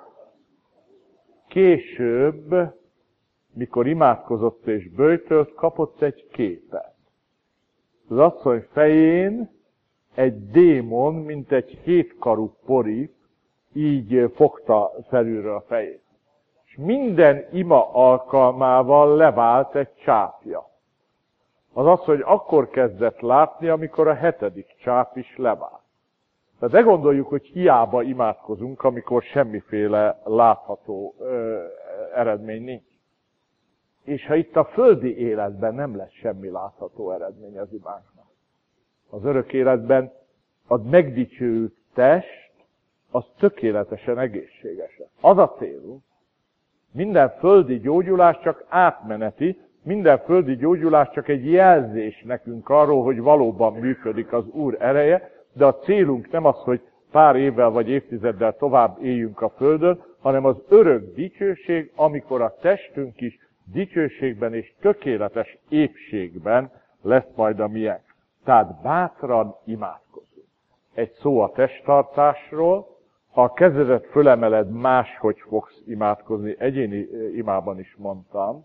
Speaker 1: Később, mikor imádkozott és böjtölt, kapott egy képet. Az asszony fején egy démon, mint egy hétkarú porip, így fogta felülről a fejét. És minden ima alkalmával levált egy csápja. Az asszony akkor kezdett látni, amikor a hetedik csáp is levált. Tehát ne gondoljuk, hogy hiába imádkozunk, amikor semmiféle látható eredmény nincs. És ha itt a földi életben nem lesz semmi látható eredmény az imánknak. Az örök életben a megdicsőült test, az tökéletesen egészséges. Az a célunk, minden földi gyógyulás csak átmeneti, minden földi gyógyulás csak egy jelzés nekünk arról, hogy valóban működik az Úr ereje, de a célunk nem az, hogy pár évvel vagy évtizeddel tovább éljünk a Földön, hanem az örök dicsőség, amikor a testünk is dicsőségben és tökéletes épségben lesz majd a miénk. Tehát bátran imádkozunk. Egy szó a testtartásról, ha a kezedet fölemeled, máshogy fogsz imádkozni. Egyéni imában is mondtam,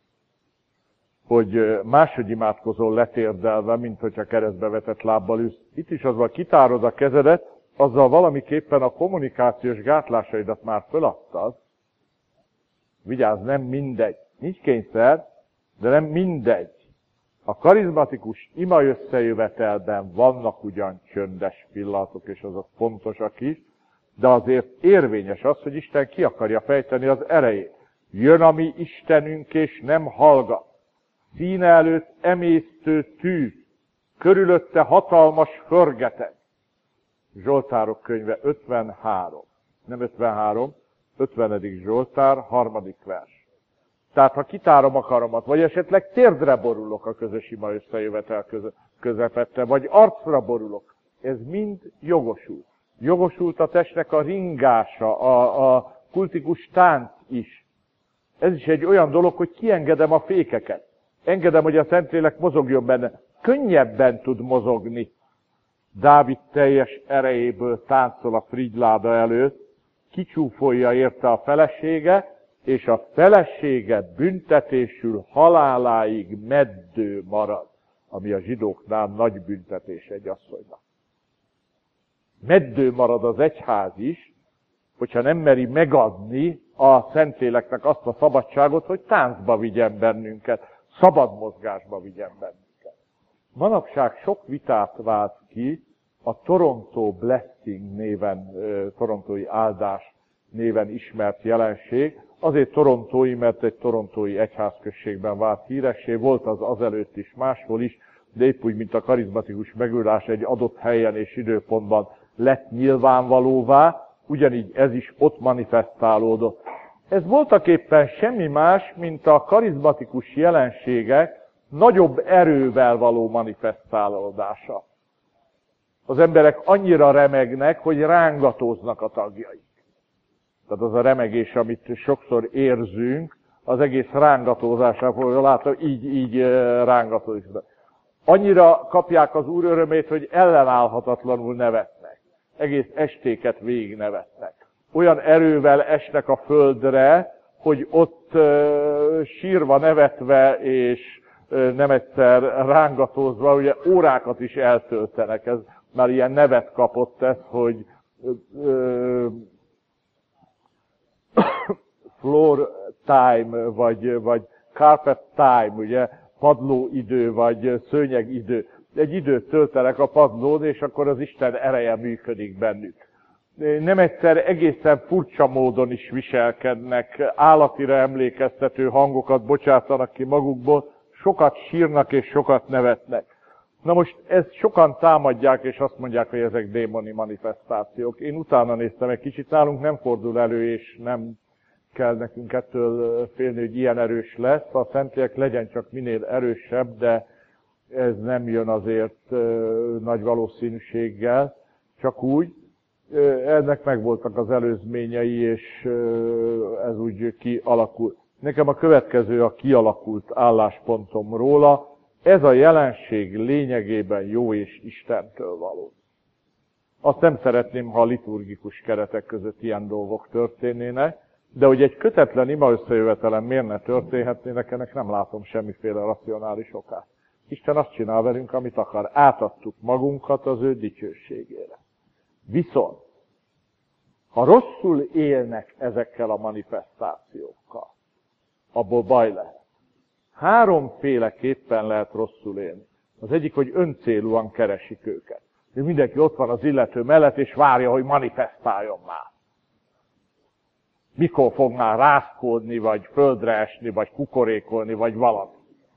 Speaker 1: hogy máshogy imádkozol letérdelve, mint hogyha keresztbe vetett lábbal ülsz. Itt is az van, kitárod a kezedet, azzal valamiképpen a kommunikációs gátlásaidat már föladtad. Vigyázz, nem mindegy. Nincs kényszer, de nem mindegy. A karizmatikus ima összejövetelben vannak ugyan csöndes pillanatok, és azok fontosak is, de azért érvényes az, hogy Isten ki akarja fejteni az erejét. Jön a mi Istenünk, és nem hallgat. Színe előtt emésztő tűz, körülötte hatalmas förgeteg. Zsoltárok könyve 53. Nem 53, 50. Zsoltár, 3. vers. Tehát ha kitárom a karomat, vagy esetleg térdre borulok a közös ima összejövetel közepette, vagy arcra borulok, ez mind jogosult. Jogosult a testnek a ringása, a kultikus tánc is. Ez is egy olyan dolog, hogy kiengedem a fékeket. Engedem, hogy a Szentlélek mozogjon benne. Könnyebben tud mozogni. Dávid teljes erejéből táncol a frigyláda előtt, kicsúfolja érte a felesége, és a felesége büntetésül haláláig meddő marad, ami a zsidóknál nagy büntetés egy asszonynak. Meddő marad az egyház is, hogyha nem meri megadni a Szentléleknek azt a szabadságot, hogy táncba vigyen bennünket, szabad mozgásba vigyen bennünket. Manapság sok vitát vált ki a Toronto Blessing néven, torontói áldás néven ismert jelenség. Azért torontói, mert egy torontói egyházközségben vált híressé, volt az azelőtt is máshol is, de épp úgy, mint a karizmatikus megújulás egy adott helyen és időpontban lett nyilvánvalóvá, ugyanígy ez is ott manifestálódott. Ez voltaképpen semmi más, mint a karizmatikus jelenségek nagyobb erővel való manifestálódása. Az emberek annyira remegnek, hogy rángatóznak a tagjaik. Tehát az a remegés, amit sokszor érzünk, az egész rángatózásából látom, így rángatózik. Annyira kapják az Úr örömét, hogy ellenállhatatlanul nevetnek. Egész estéket végig nevetnek. Olyan erővel esnek a földre, hogy ott sírva, nevetve és nem egyszer rángatózva, ugye órákat is eltöltenek. Ez már ilyen nevet kapott ez, hogy floor time, vagy carpet time, ugye, padlóidő, vagy szőnyegidő. Egy időt töltenek a padlón, és akkor az Isten ereje működik bennük. Nem egyszer egészen furcsa módon is viselkednek, állatira emlékeztető hangokat bocsátanak ki magukból, sokat sírnak és sokat nevetnek. Na most ezt sokan támadják, és azt mondják, hogy ezek démoni manifestációk. Én utána néztem egy kicsit, nálunk nem fordul elő, és nem kell nekünk ettől félni, hogy ilyen erős lesz. A Szentlélek legyen csak minél erősebb, de ez nem jön azért nagy valószínűséggel, csak úgy. Ennek megvoltak az előzményei, és ez úgy kialakult. Nekem a következő a kialakult álláspontom róla. Ez a jelenség lényegében jó és Istentől való. Azt nem szeretném, ha a liturgikus keretek között ilyen dolgok történnének, de hogy egy kötetlen ima összejövetelen miért ne történhetnének, ennek nem látom semmiféle racionális okát. Isten azt csinál velünk, amit akar. Átadtuk magunkat az ő dicsőségére. Viszont, ha rosszul élnek ezekkel a manifestációkkal, abból baj lehet. Háromféleképpen lehet rosszul élni. Az egyik, hogy öncélúan keresik őket. Mindenki ott van az illető mellett, és várja, hogy manifestáljon már. Mikor fog már rázkódni, vagy földre esni, vagy kukorékolni, vagy valami.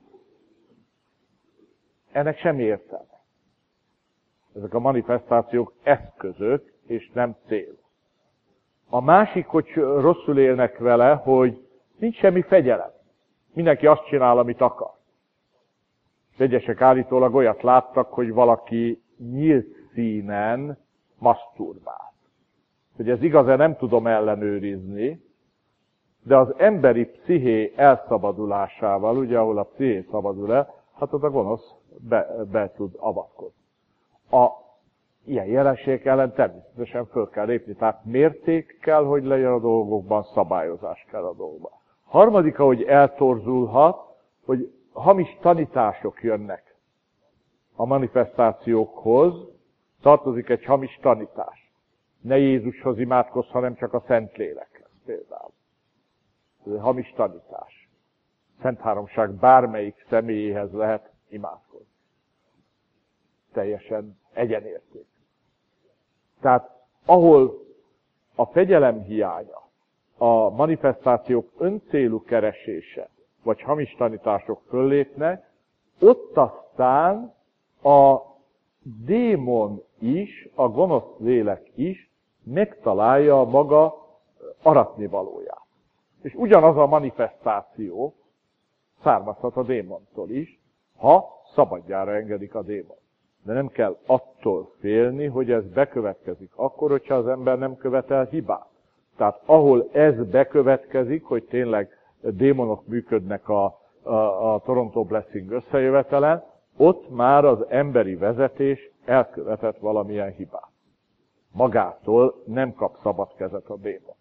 Speaker 1: Ennek semmi értelme. Ezek a manifestációk eszközök, és nem cél. A másik, hogy rosszul élnek vele, hogy nincs semmi fegyelem. Mindenki azt csinál, amit akar. Egyesek állítólag olyat láttak, hogy valaki nyílt színen maszturbál. Hogy ez igaz-e, nem tudom ellenőrizni, de az emberi psziché elszabadulásával, ugye ahol a psziché szabadul el, hát ott a gonosz be tud avatkozni. Ilyen jelenségek ellen természetesen föl kell lépni, tehát mérték kell, hogy legyen a dolgokban, szabályozás kell a dolgokban. Harmadik, ahogy eltorzulhat, hogy hamis tanítások jönnek a manifestációkhoz, tartozik egy hamis tanítás. Ne Jézushoz imádkozz, hanem csak a Szentlélekhez például. Ez egy hamis tanítás. Szent Háromság bármelyik személyéhez lehet imádkozni. Teljesen egyenérték. Tehát ahol a fegyelem hiánya, a manifestációk öncélú keresése, vagy hamis tanítások föllépnek, ott aztán a démon is, a gonosz lélek is megtalálja a maga aratnivalóját. És ugyanaz a manifestáció származhat a démontól is, ha szabadjára engedik a démon. De nem kell attól félni, hogy ez bekövetkezik akkor, hogyha az ember nem követel hibát. Tehát ahol ez bekövetkezik, hogy tényleg démonok működnek a Toronto Blessing összejövetelen, ott már az emberi vezetés elkövetett valamilyen hibát. Magától nem kap szabad kezet a démon.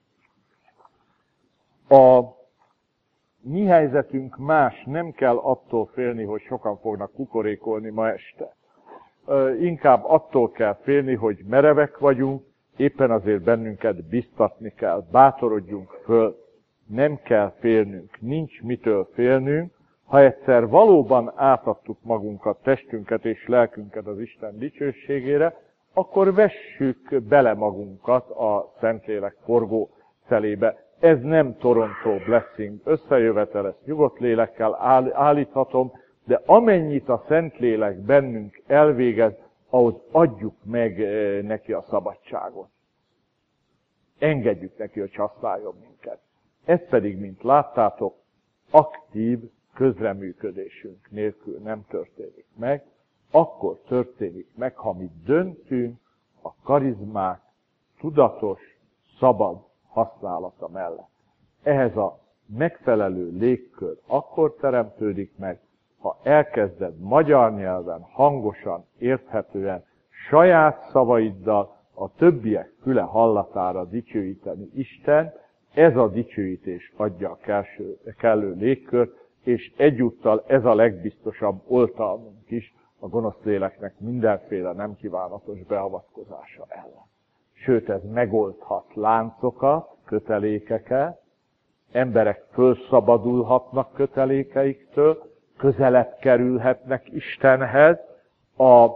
Speaker 1: A mi helyzetünk más, nem kell attól félni, hogy sokan fognak kukorékolni ma este. Inkább attól kell félni, hogy merevek vagyunk, éppen azért bennünket biztatni kell, bátorodjunk föl, nem kell félnünk, nincs mitől félnünk. Ha egyszer valóban átadtuk magunkat, testünket és lelkünket az Isten dicsőségére, akkor vessük bele magunkat a Szentlélek forgó szelébe. Ez nem Toronto Blessing összejövetel, ezt nyugodt lélekkel állíthatom, de amennyit a Szentlélek bennünk elvégez, ahhoz adjuk meg neki a szabadságot. Engedjük neki, hogy használjon minket. Ez pedig, mint láttátok, aktív közreműködésünk nélkül nem történik meg. Akkor történik meg, ha mi döntünk a karizmák tudatos, szabad használata mellett. Ehhez a megfelelő légkör akkor teremtődik meg, ha elkezded magyar nyelven, hangosan, érthetően, saját szavaiddal a többiek füle hallatára dicsőíteni Isten, ez a dicsőítés adja a kellő légkört, és egyúttal ez a legbiztosabb oltalmunk is a gonosz léleknek mindenféle nem kívánatos beavatkozása ellen. Sőt, ez megoldhat láncokat, kötelékeket, emberek fölszabadulhatnak kötelékeiktől, közelebb kerülhetnek Istenhez. A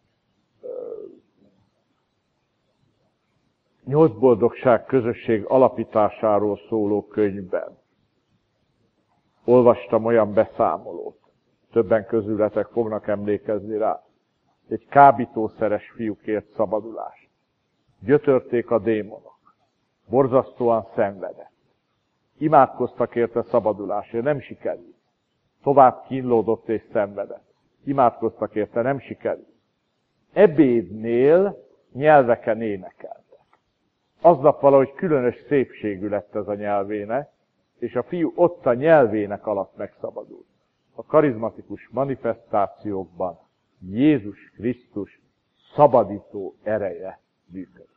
Speaker 1: 8 boldogság közösség alapításáról szóló könyvben olvastam olyan beszámolót, többen közületek fognak emlékezni rá, egy kábítószeres fiú kért szabadulást. Gyötörték a démonok, borzasztóan szenvedett. Imádkoztak érte szabadulásért, nem sikerült. Tovább kínlódott és szenvedett. Imádkoztak érte, nem sikerült. Ebédnél nyelveken énekeltek. Aznap valahogy különös szépségű lett ez a nyelvének, és a fiú ott a nyelvének alatt megszabadult. A karizmatikus manifestációkban Jézus Krisztus szabadító ereje működik.